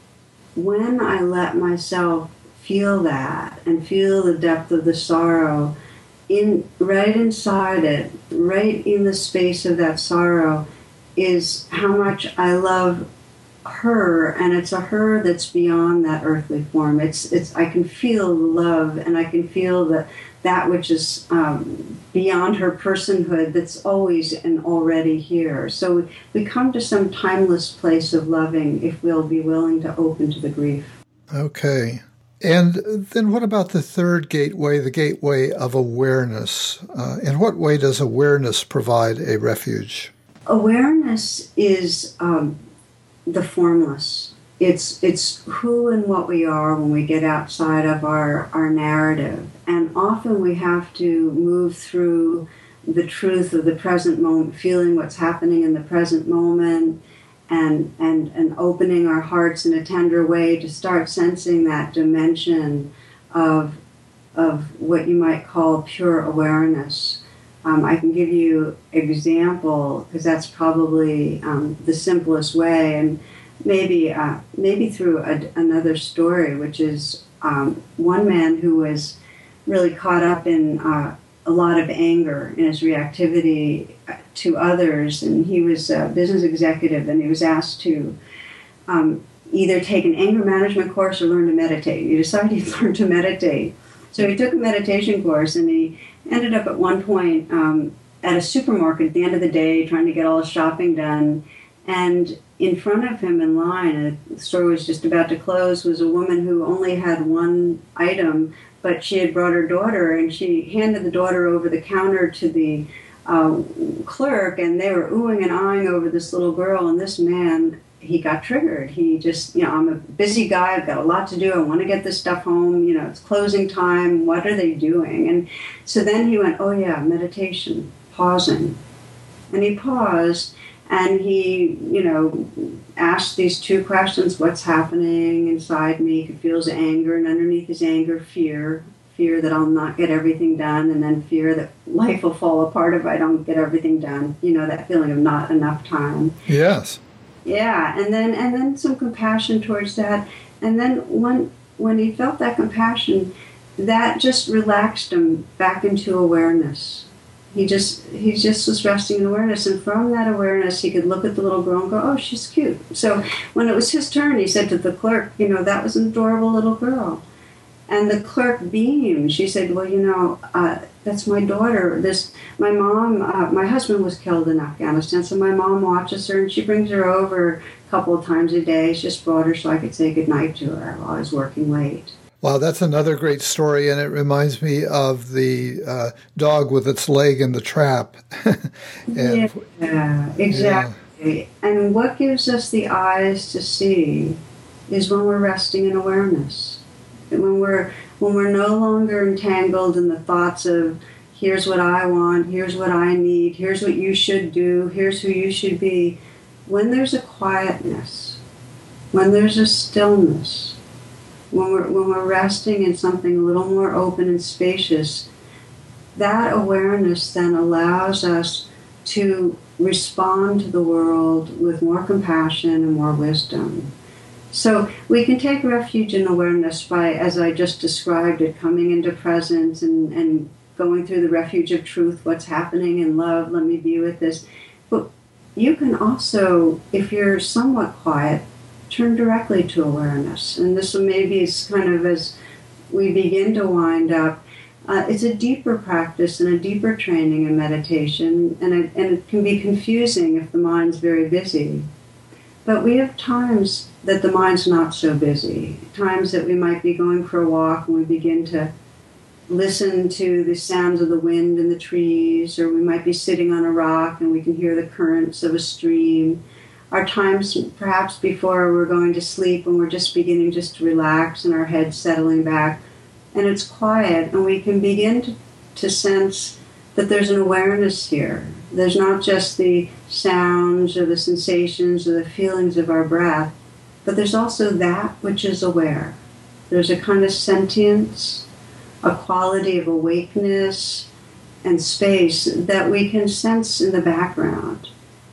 C: When I let myself feel that and feel the depth of the sorrow, in right inside it, right in the space of that sorrow, is how much I love her, and it's a her that's beyond that earthly form. It's it's I can feel the love, and I can feel the that which is um, beyond her personhood, that's always and already here. So we, we come to some timeless place of loving if we'll be willing to open to the grief.
A: Okay. And then what about the third gateway, the gateway of awareness? Uh, in what way does awareness provide a refuge?
C: Awareness is um, the formless. It's it's who and what we are when we get outside of our, our narrative. And often we have to move through the truth of the present moment, feeling what's happening in the present moment, and and and opening our hearts in a tender way to start sensing that dimension of of what you might call pure awareness. Um, I can give you an example because that's probably um, the simplest way, and maybe uh, maybe through a, another story, which is um, one man who was really caught up in uh, a lot of anger in his reactivity to others, and he was a business executive, and he was asked to um, either take an anger management course or learn to meditate. He decided he'd learn to meditate. So he took a meditation course, and he ended up at one point um, at a supermarket at the end of the day trying to get all his shopping done. And in front of him in line, and the store was just about to close, was a woman who only had one item, but she had brought her daughter, and she handed the daughter over the counter to the uh, clerk, and they were oohing and eyeing over this little girl. And this man, he got triggered. He just, you know, I'm a busy guy. I've got a lot to do. I want to get this stuff home. You know, it's closing time. What are they doing? And so then he went, oh, yeah, meditation, pausing. And he paused, and he, you know, asked these two questions. What's happening inside me? He could feel his anger, and underneath his anger, fear. Fear that I'll not get everything done, and then fear that life will fall apart if I don't get everything done. You know, that feeling of not enough time.
A: Yes.
C: Yeah, and then and then some compassion towards that. And then when when he felt that compassion, that just relaxed him back into awareness. He just he just was resting in awareness, and from that awareness he could look at the little girl and go, oh, she's cute. So when it was his turn, he said to the clerk, you know, that was an adorable little girl. And the clerk beamed. She said, well, you know, uh, that's my daughter. This, my mom, uh, my husband was killed in Afghanistan, so my mom watches her, and she brings her over a couple of times a day. She just brought her so I could say goodnight to her while I was working late.
A: Wow, that's another great story, and it reminds me of the uh, dog with its leg in the trap.
C: and, yeah, exactly. Yeah. And what gives us the eyes to see is when we're resting in awareness. When we're when we're no longer entangled in the thoughts of here's what I want, here's what I need, here's what you should do, here's who you should be. When there's a quietness, when there's a stillness, when we're when we're resting in something a little more open and spacious, that awareness then allows us to respond to the world with more compassion and more wisdom. So we can take refuge in awareness by, as I just described it, coming into presence and, and going through the refuge of truth, what's happening in love, let me be with this. But you can also, if you're somewhat quiet, turn directly to awareness. And this maybe is kind of as we begin to wind up, uh, it's a deeper practice and a deeper training in meditation, and it, and it can be confusing if the mind's very busy. But we have times that the mind's not so busy, times that we might be going for a walk and we begin to listen to the sounds of the wind in the trees, or we might be sitting on a rock and we can hear the currents of a stream. Our times perhaps before we're going to sleep and we're just beginning just to relax and our head's settling back and it's quiet, and we can begin to, to sense that there's an awareness here. There's not just the sounds or the sensations or the feelings of our breath, but there's also that which is aware. There's a kind of sentience, a quality of awakeness and space that we can sense in the background.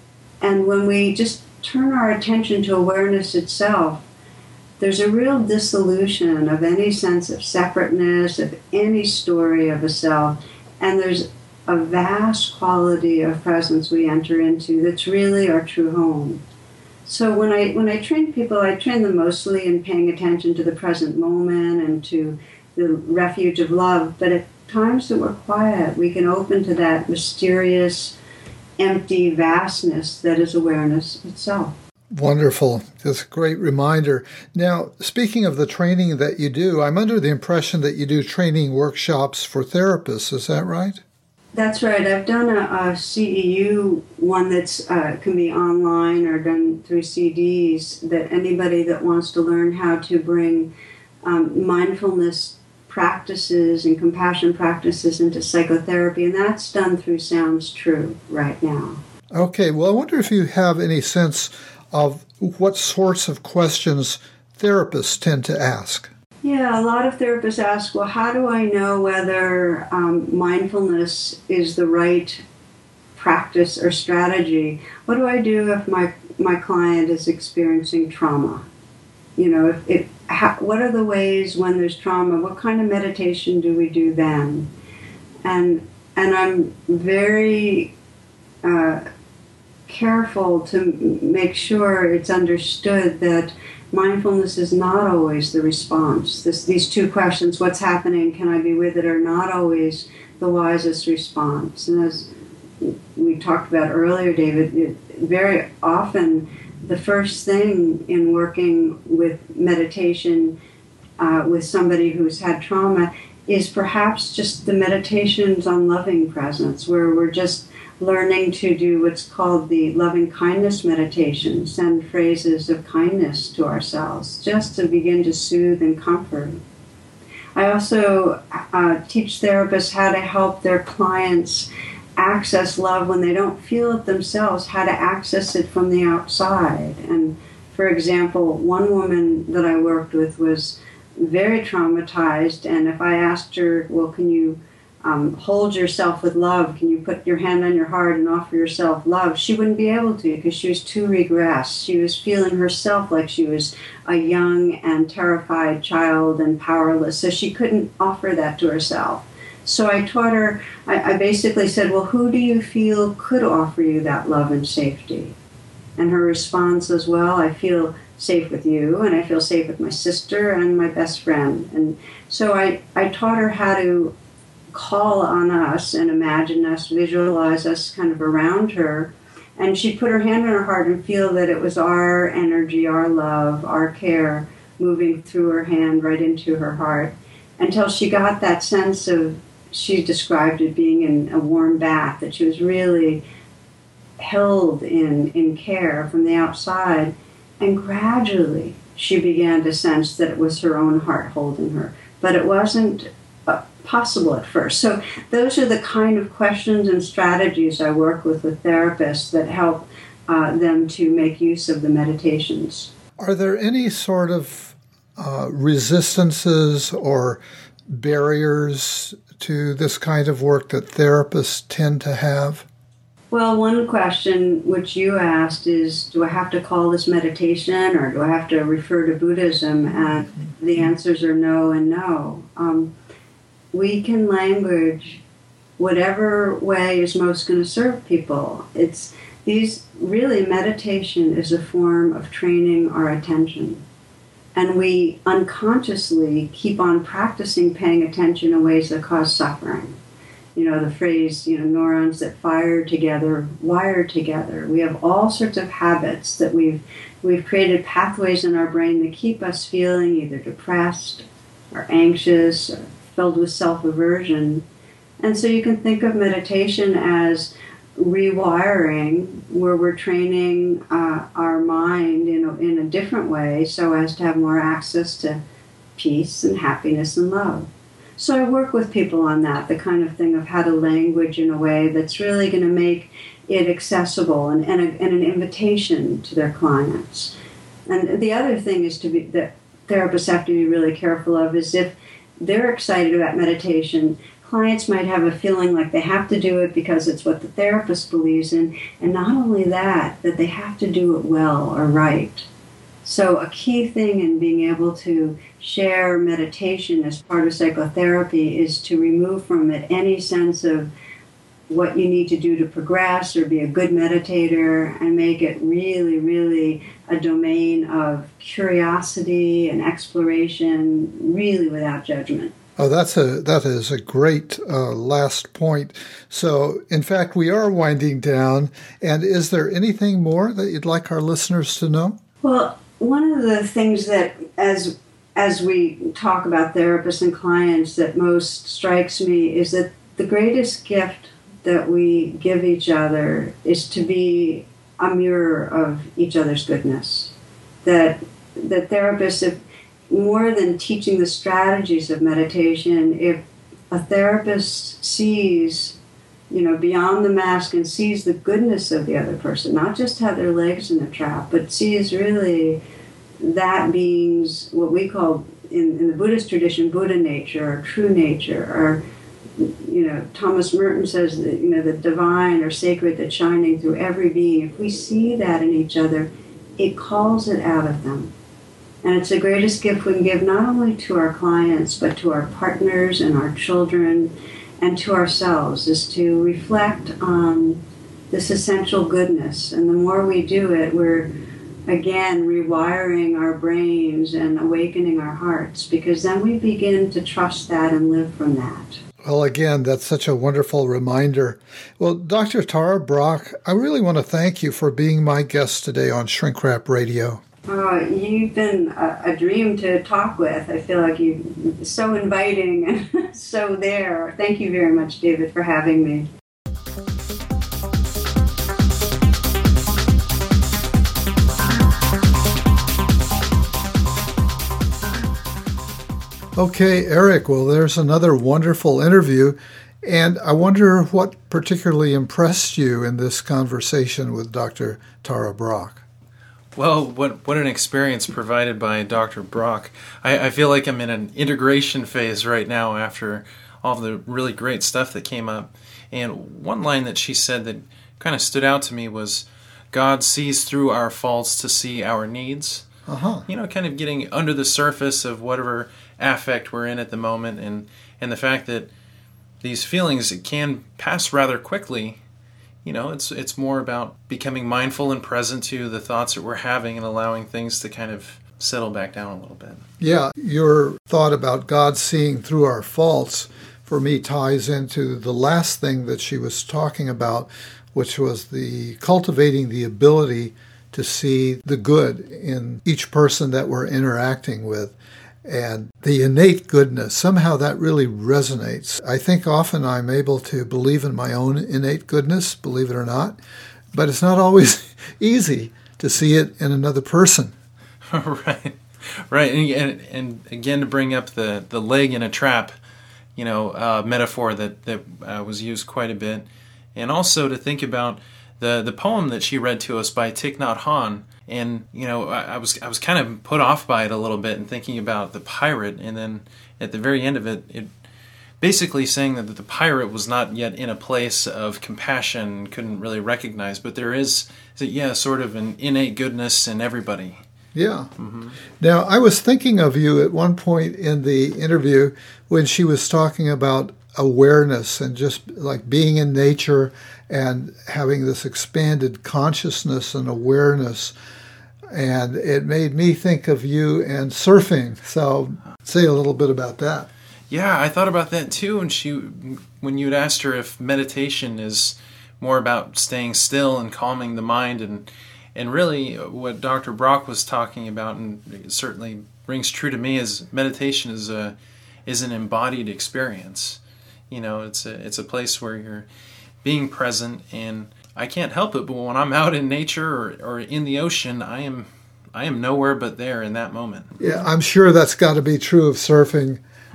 C: And when we just turn our attention to awareness itself, there's a real dissolution of any sense of separateness, of any story of a self, and there's a vast quality of presence we enter into that's really our true home. So when I when I train people, I train them mostly in paying attention to the present moment and to the refuge of love, but at times that we're quiet, we can open to that mysterious, empty vastness that is awareness itself.
A: Wonderful. That's a great reminder. Now, speaking of the training that you do, I'm under the impression that you do training workshops for therapists. Is that right?
C: That's right. I've done a, a C E U one that's uh, can be online or done through C Ds, that anybody that wants to learn how to bring um, mindfulness practices and compassion practices into psychotherapy, and that's done through Sounds True right now.
A: Okay. Well, I wonder if you have any sense of what sorts of questions therapists tend to ask.
C: Yeah, a lot of therapists ask, well, how do I know whether um, mindfulness is the right practice or strategy? What do I do if my, my client is experiencing trauma? You know, if, if how, what are the ways when there's trauma? What kind of meditation do we do then? And and I'm very uh, careful to make sure it's understood that mindfulness is not always the response. This, these two questions, what's happening, can I be with it, are not always the wisest response. And as we talked about earlier, David, it, very often the first thing in working with meditation uh, with somebody who's had trauma is perhaps just the meditations on loving presence, where we're just learning to do what's called the loving kindness meditation, send phrases of kindness to ourselves, just to begin to soothe and comfort. I also uh, teach therapists how to help their clients access love when they don't feel it themselves, how to access it from the outside. And for example, one woman that I worked with was very traumatized, and if I asked her, well, can you Um, hold yourself with love, can you put your hand on your heart and offer yourself love, she wouldn't be able to because she was too regressed. She was feeling herself like she was a young and terrified child and powerless, so she couldn't offer that to herself. So I taught her, I, I basically said, well, who do you feel could offer you that love and safety? And her response was, well, I feel safe with you, and I feel safe with my sister and my best friend. And so I, I taught her how to call on us and imagine us, visualize us kind of around her. And she'd put her hand on her heart and feel that it was our energy, our love, our care moving through her hand right into her heart, until she got that sense of, she described it being in a warm bath, that she was really held in, in care from the outside. And gradually she began to sense that it was her own heart holding her. But it wasn't possible at first. So those are the kind of questions and strategies I work with with therapists that help uh, them to make use of the meditations.
A: Are there any sort of uh, resistances or barriers to this kind of work that therapists tend to have?
C: Well, one question which you asked is, do I have to call this meditation or do I have to refer to Buddhism? And the answers are no and no. Um, We can language whatever way is most going to serve people. It's these really, meditation is a form of training our attention. And we unconsciously keep on practicing paying attention in ways that cause suffering. You know, the phrase, you know, neurons that fire together, wire together. We have all sorts of habits that we've we've created pathways in our brain that keep us feeling either depressed or anxious or filled with self-aversion. And so you can think of meditation as rewiring, where we're training uh, our mind in a, in a different way so as to have more access to peace and happiness and love. So I work with people on that, the kind of thing of how to language in a way that's really going to make it accessible and, and, a, and an invitation to their clients. And the other thing is to be that therapists have to be really careful of is if they're excited about meditation, clients might have a feeling like they have to do it because it's what the therapist believes in, and not only that, that they have to do it well or right. So a key thing in being able to share meditation as part of psychotherapy is to remove from it any sense of what you need to do to progress or be a good meditator, and make it really, really a domain of curiosity and exploration, really without judgment.
A: Oh, that's a that is a great uh, last point. So, in fact, we are winding down. And is there anything more that you'd like our listeners to know?
C: Well, one of the things that, as as we talk about therapists and clients, that most strikes me is that the greatest gift that we give each other is to be a mirror of each other's goodness. That that therapists, if more than teaching the strategies of meditation, if a therapist sees, you know, beyond the mask and sees the goodness of the other person, not just have their legs in a trap, but sees really that being's, what we call in, in the Buddhist tradition, Buddha nature or true nature, or, you know, Thomas Merton says that, you know, the divine or sacred that's shining through every being. If we see that in each other, it calls it out of them. And it's the greatest gift we can give not only to our clients, but to our partners and our children and to ourselves, is to reflect on this essential goodness. And the more we do it, we're, again, rewiring our brains and awakening our hearts, because then we begin to trust that and live from that.
A: Well, again, that's such a wonderful reminder. Well, Doctor Tara Brach, I really want to thank you for being my guest today on Shrink Rap Radio.
C: Oh, you've been a, a dream to talk with. I feel like you're so inviting and so there. Thank you very much, David, for having me.
A: Okay, Eric, well, there's another wonderful interview, and I wonder what particularly impressed you in this conversation with Doctor Tara Brach.
D: Well, what what an experience provided by Doctor Brach. I, I feel like I'm in an integration phase right now after all the really great stuff that came up. And one line that she said that kind of stood out to me was, God sees through our faults to see our needs.
A: Uh-huh.
D: You know, kind of getting under the surface of whatever affect we're in at the moment, and, and the fact that these feelings can pass rather quickly. You know, it's it's more about becoming mindful and present to the thoughts that we're having and allowing things to kind of settle back down a little bit.
A: Yeah, your thought about God seeing through our faults, for me, ties into the last thing that she was talking about, which was the cultivating the ability to see the good in each person that we're interacting with. And the innate goodness, somehow that really resonates. I think often I'm able to believe in my own innate goodness, believe it or not, but it's not always easy to see it in another person.
D: Right, right. And, and, and again, to bring up the, the leg in a trap, you know, uh, metaphor that, that uh, was used quite a bit. And also to think about the, the poem that she read to us by Thich Nhat Hanh. And, you know, I, I was I was kind of put off by it a little bit and thinking about the pirate. And then at the very end of it, it basically saying that the pirate was not yet in a place of compassion, couldn't really recognize. But there is, yeah, sort of an innate goodness in everybody.
A: Yeah. Mm-hmm. Now, I was thinking of you at one point in the interview when she was talking about awareness and just like being in nature and having this expanded consciousness and awareness. And it made me think of you and surfing. So say a little bit about that.
D: Yeah, I thought about that too. And she, when you'd asked her if meditation is more about staying still and calming the mind, and and really what Doctor Brach was talking about, and it certainly rings true to me, is meditation is a is an embodied experience. You know, it's a it's a place where you're being present, and I can't help it, but when I'm out in nature or, or in the ocean, I am I am nowhere but there in that moment.
A: Yeah, I'm sure that's got to be true of surfing.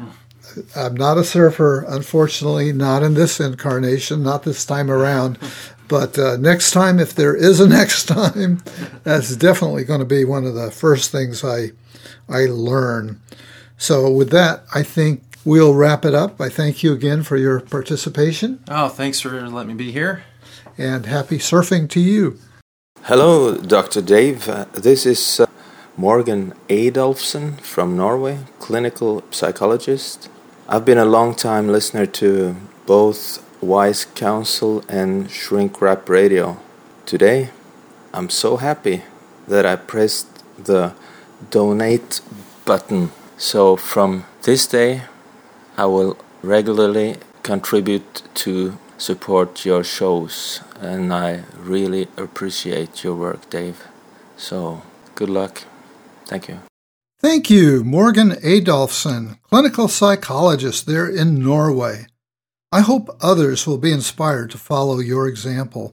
A: I'm not a surfer, unfortunately, not in this incarnation, not this time around. But uh, next time, if there is a next time, that's definitely going to be one of the first things I I learn. So with that, I think we'll wrap it up. I thank you again for your participation.
D: Oh, thanks for letting me be here.
A: And happy surfing to you.
E: Hello, Doctor Dave. Uh, this is uh, Morgan Adolfsen from Norway, clinical psychologist. I've been a long-time listener to both Wise Counsel and Shrink Rap Radio. Today, I'm so happy that I pressed the donate button. So from this day, I will regularly contribute to support your shows, and I really appreciate your work, Dave. So, good luck. Thank you.
A: Thank you, Morgan Adolfsson, clinical psychologist there in Norway. I hope others will be inspired to follow your example.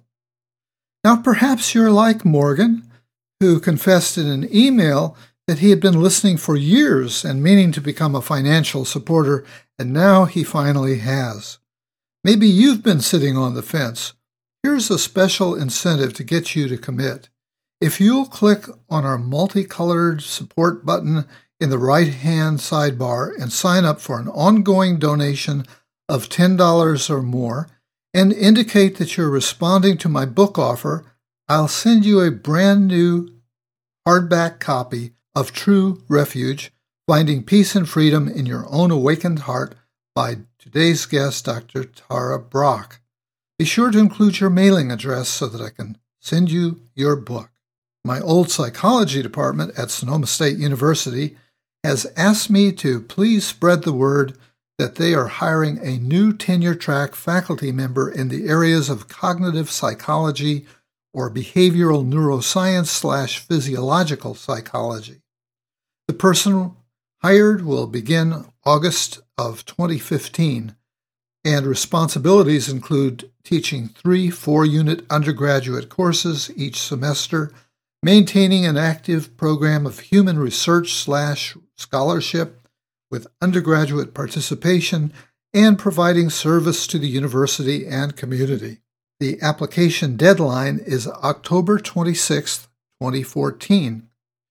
A: Now, perhaps you're like Morgan, who confessed in an email that he had been listening for years and meaning to become a financial supporter, and now he finally has. Maybe you've been sitting on the fence. Here's a special incentive to get you to commit. If you'll click on our multicolored support button in the right-hand sidebar and sign up for an ongoing donation of ten dollars or more, and indicate that you're responding to my book offer, I'll send you a brand new hardback copy of True Refuge, Finding Peace and Freedom in Your Own Awakened Heart by today's guest, Doctor Tara Brach. Be sure to include your mailing address so that I can send you your book. My old psychology department at Sonoma State University has asked me to please spread the word that they are hiring a new tenure-track faculty member in the areas of cognitive psychology or behavioral neuroscience slash physiological psychology. The person hired will begin August of twenty fifteen, and responsibilities include teaching three four-unit undergraduate courses each semester, maintaining an active program of human research slash scholarship with undergraduate participation, and providing service to the university and community. The application deadline is October twenty-sixth, twenty fourteen,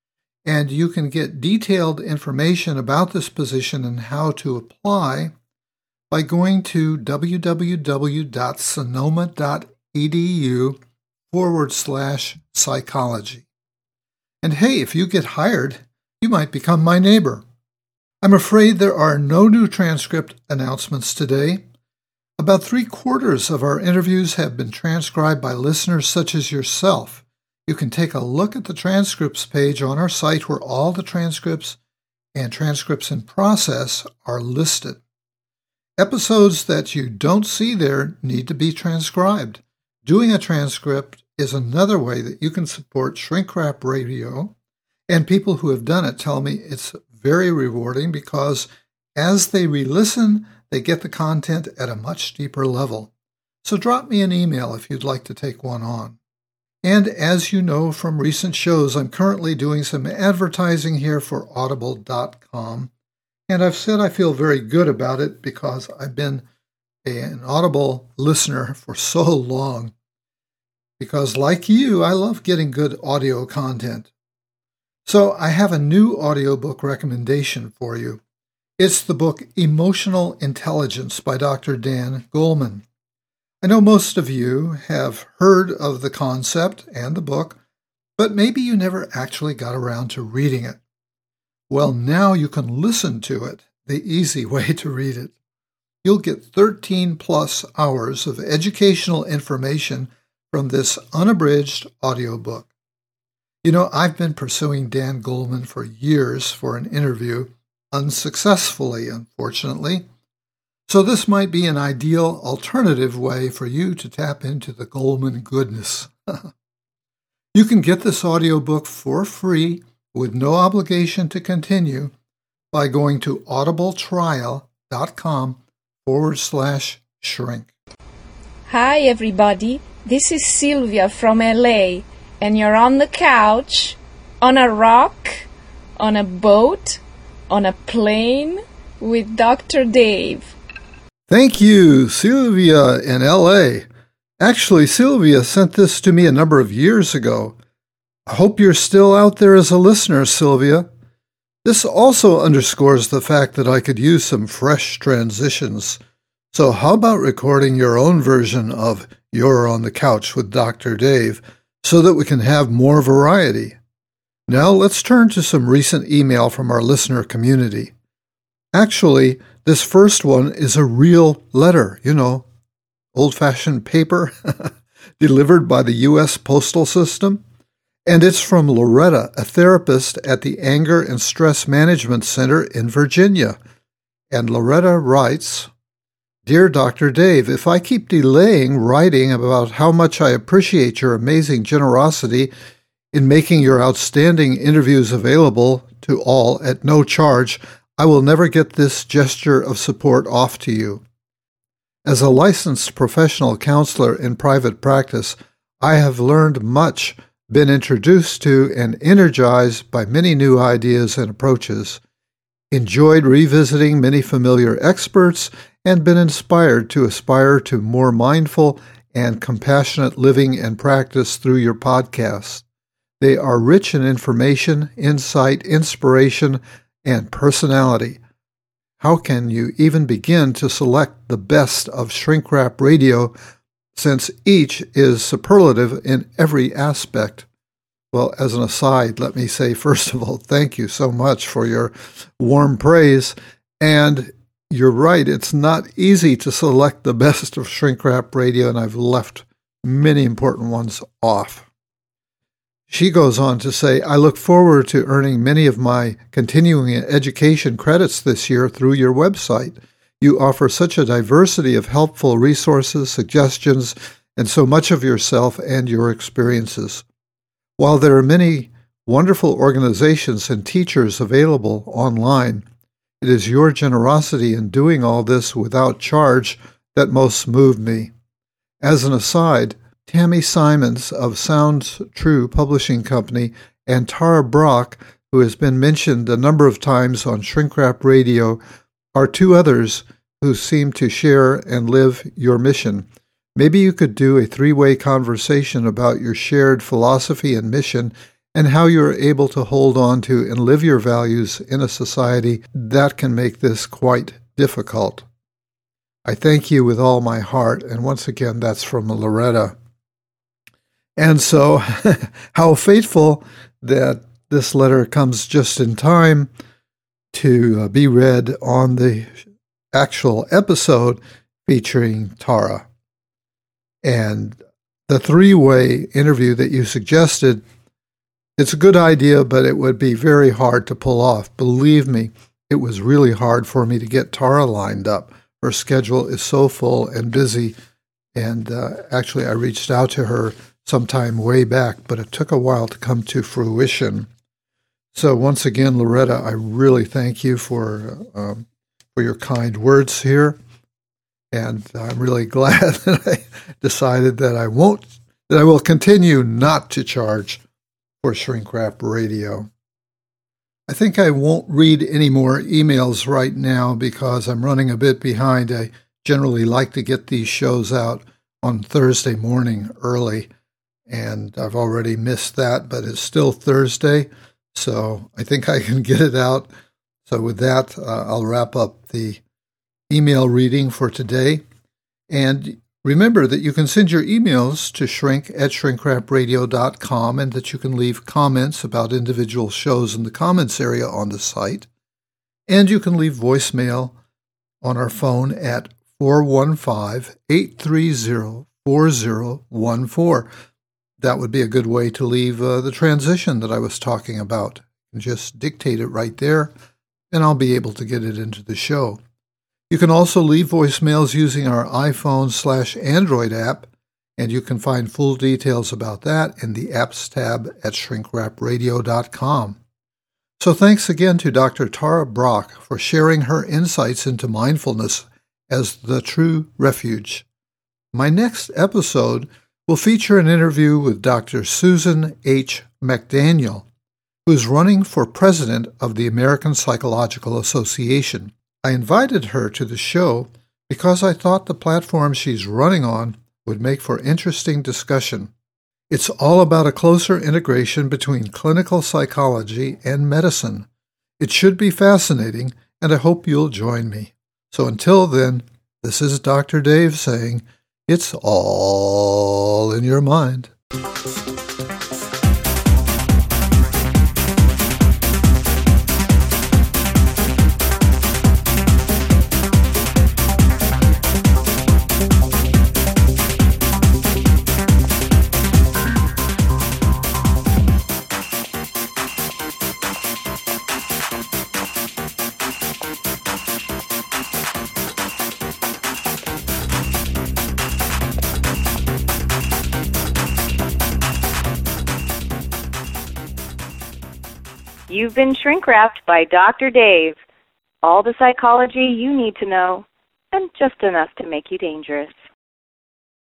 A: and you can get detailed information about this position and how to apply by going to www.sonoma.edu forward slash psychology. And hey, if you get hired, you might become my neighbor. I'm afraid there are no new transcript announcements today. About three-quarters of our interviews have been transcribed by listeners such as yourself. You can take a look at the transcripts page on our site where all the transcripts and transcripts in process are listed. Episodes that you don't see there need to be transcribed. Doing a transcript is another way that you can support Shrink Rap Radio, and people who have done it tell me it's very rewarding because as they re-listen, they get the content at a much deeper level. So drop me an email if you'd like to take one on. And as you know from recent shows, I'm currently doing some advertising here for audible dot com. And I've said I feel very good about it because I've been a, an Audible listener for so long. Because like you, I love getting good audio content. So I have a new audiobook recommendation for you. It's the book Emotional Intelligence by Doctor Dan Goleman. I know most of you have heard of the concept and the book, but maybe you never actually got around to reading it. Well, now you can listen to it, the easy way to read it. You'll get thirteen plus hours of educational information from this unabridged audiobook. You know, I've been pursuing Dan Goleman for years for an interview, unsuccessfully, unfortunately. So this might be an ideal alternative way for you to tap into the Goleman goodness. You can get this audiobook for free with no obligation to continue by going to audibletrial.com forward slash shrink.
F: Hi everybody, this is Sylvia from L A, and you're on the couch, on a rock, on a boat, on a plane with Doctor Dave.
A: Thank you, Sylvia in L A. Actually, Sylvia sent this to me a number of years ago. I hope you're still out there as a listener, Sylvia. This also underscores the fact that I could use some fresh transitions. So how about recording your own version of You're on the Couch with Doctor Dave so that we can have more variety? Now let's turn to some recent email from our listener community. Actually, this first one is a real letter, you know, old-fashioned paper delivered by the U S Postal System. And it's from Loretta, a therapist at the Anger and Stress Management Center in Virginia. And Loretta writes, Dear Doctor Dave, if I keep delaying writing about how much I appreciate your amazing generosity in making your outstanding interviews available to all at no charge, I will never get this gesture of support off to you. As a licensed professional counselor in private practice, I have learned much, been introduced to and energized by many new ideas and approaches, enjoyed revisiting many familiar experts, and been inspired to aspire to more mindful and compassionate living and practice through your podcasts. They are rich in information, insight, inspiration, and personality. How can you even begin to select the best of Shrink Rap Radio, since each is superlative in every aspect? Well, as an aside, let me say, first of all, thank you so much for your warm praise. And you're right, it's not easy to select the best of Shrink Rap Radio, and I've left many important ones off. She goes on to say, I look forward to earning many of my continuing education credits this year through your website. You offer such a diversity of helpful resources, suggestions, and so much of yourself and your experiences. While there are many wonderful organizations and teachers available online, it is your generosity in doing all this without charge that most moved me. As an aside, Tammy Simons of Sounds True Publishing Company and Tara Brock, who has been mentioned a number of times on Shrink Rap Radio, are two others who seem to share and live your mission. Maybe you could do a three-way conversation about your shared philosophy and mission and how you're able to hold on to and live your values in a society that can make this quite difficult. I thank you with all my heart, and once again, that's from Loretta. And so, how fateful that this letter comes just in time to be read on the actual episode featuring Tara. And the three-way interview that you suggested, it's a good idea, but it would be very hard to pull off. Believe me, it was really hard for me to get Tara lined up. Her schedule is so full and busy, and uh, actually I reached out to her sometime way back, but it took a while to come to fruition. So once again, Loretta, I really thank you for um, for your kind words here, and I'm really glad that I decided that I won't, that I will continue not to charge for Shrink Rap Radio. I think I won't read any more emails right now because I'm running a bit behind. I generally like to get these shows out on Thursday morning early, and I've already missed that, but it's still Thursday, so I think I can get it out. So with that, uh, I'll wrap up the email reading for today. And remember that you can send your emails to shrink at shrink rap radio dot com, and that you can leave comments about individual shows in the comments area on the site. And you can leave voicemail on our phone at four one five, eight three zero, four zero one four. That would be a good way to leave uh, the transition that I was talking about. Just dictate it right there, and I'll be able to get it into the show. You can also leave voicemails using our iPhone slash Android app, and you can find full details about that in the Apps tab at shrink rap radio dot com. So thanks again to Doctor Tara Brock for sharing her insights into mindfulness as the true refuge. My next episode will feature an interview with Doctor Susan H. McDaniel, who is running for president of the American Psychological Association. I invited her to the show because I thought the platform she's running on would make for interesting discussion. It's all about a closer integration between clinical psychology and medicine. It should be fascinating, and I hope you'll join me. So until then, this is Doctor Dave saying, it's all in your mind.
G: You've been shrink wrapped by Doctor Dave. All the psychology you need to know, and just enough to make you dangerous.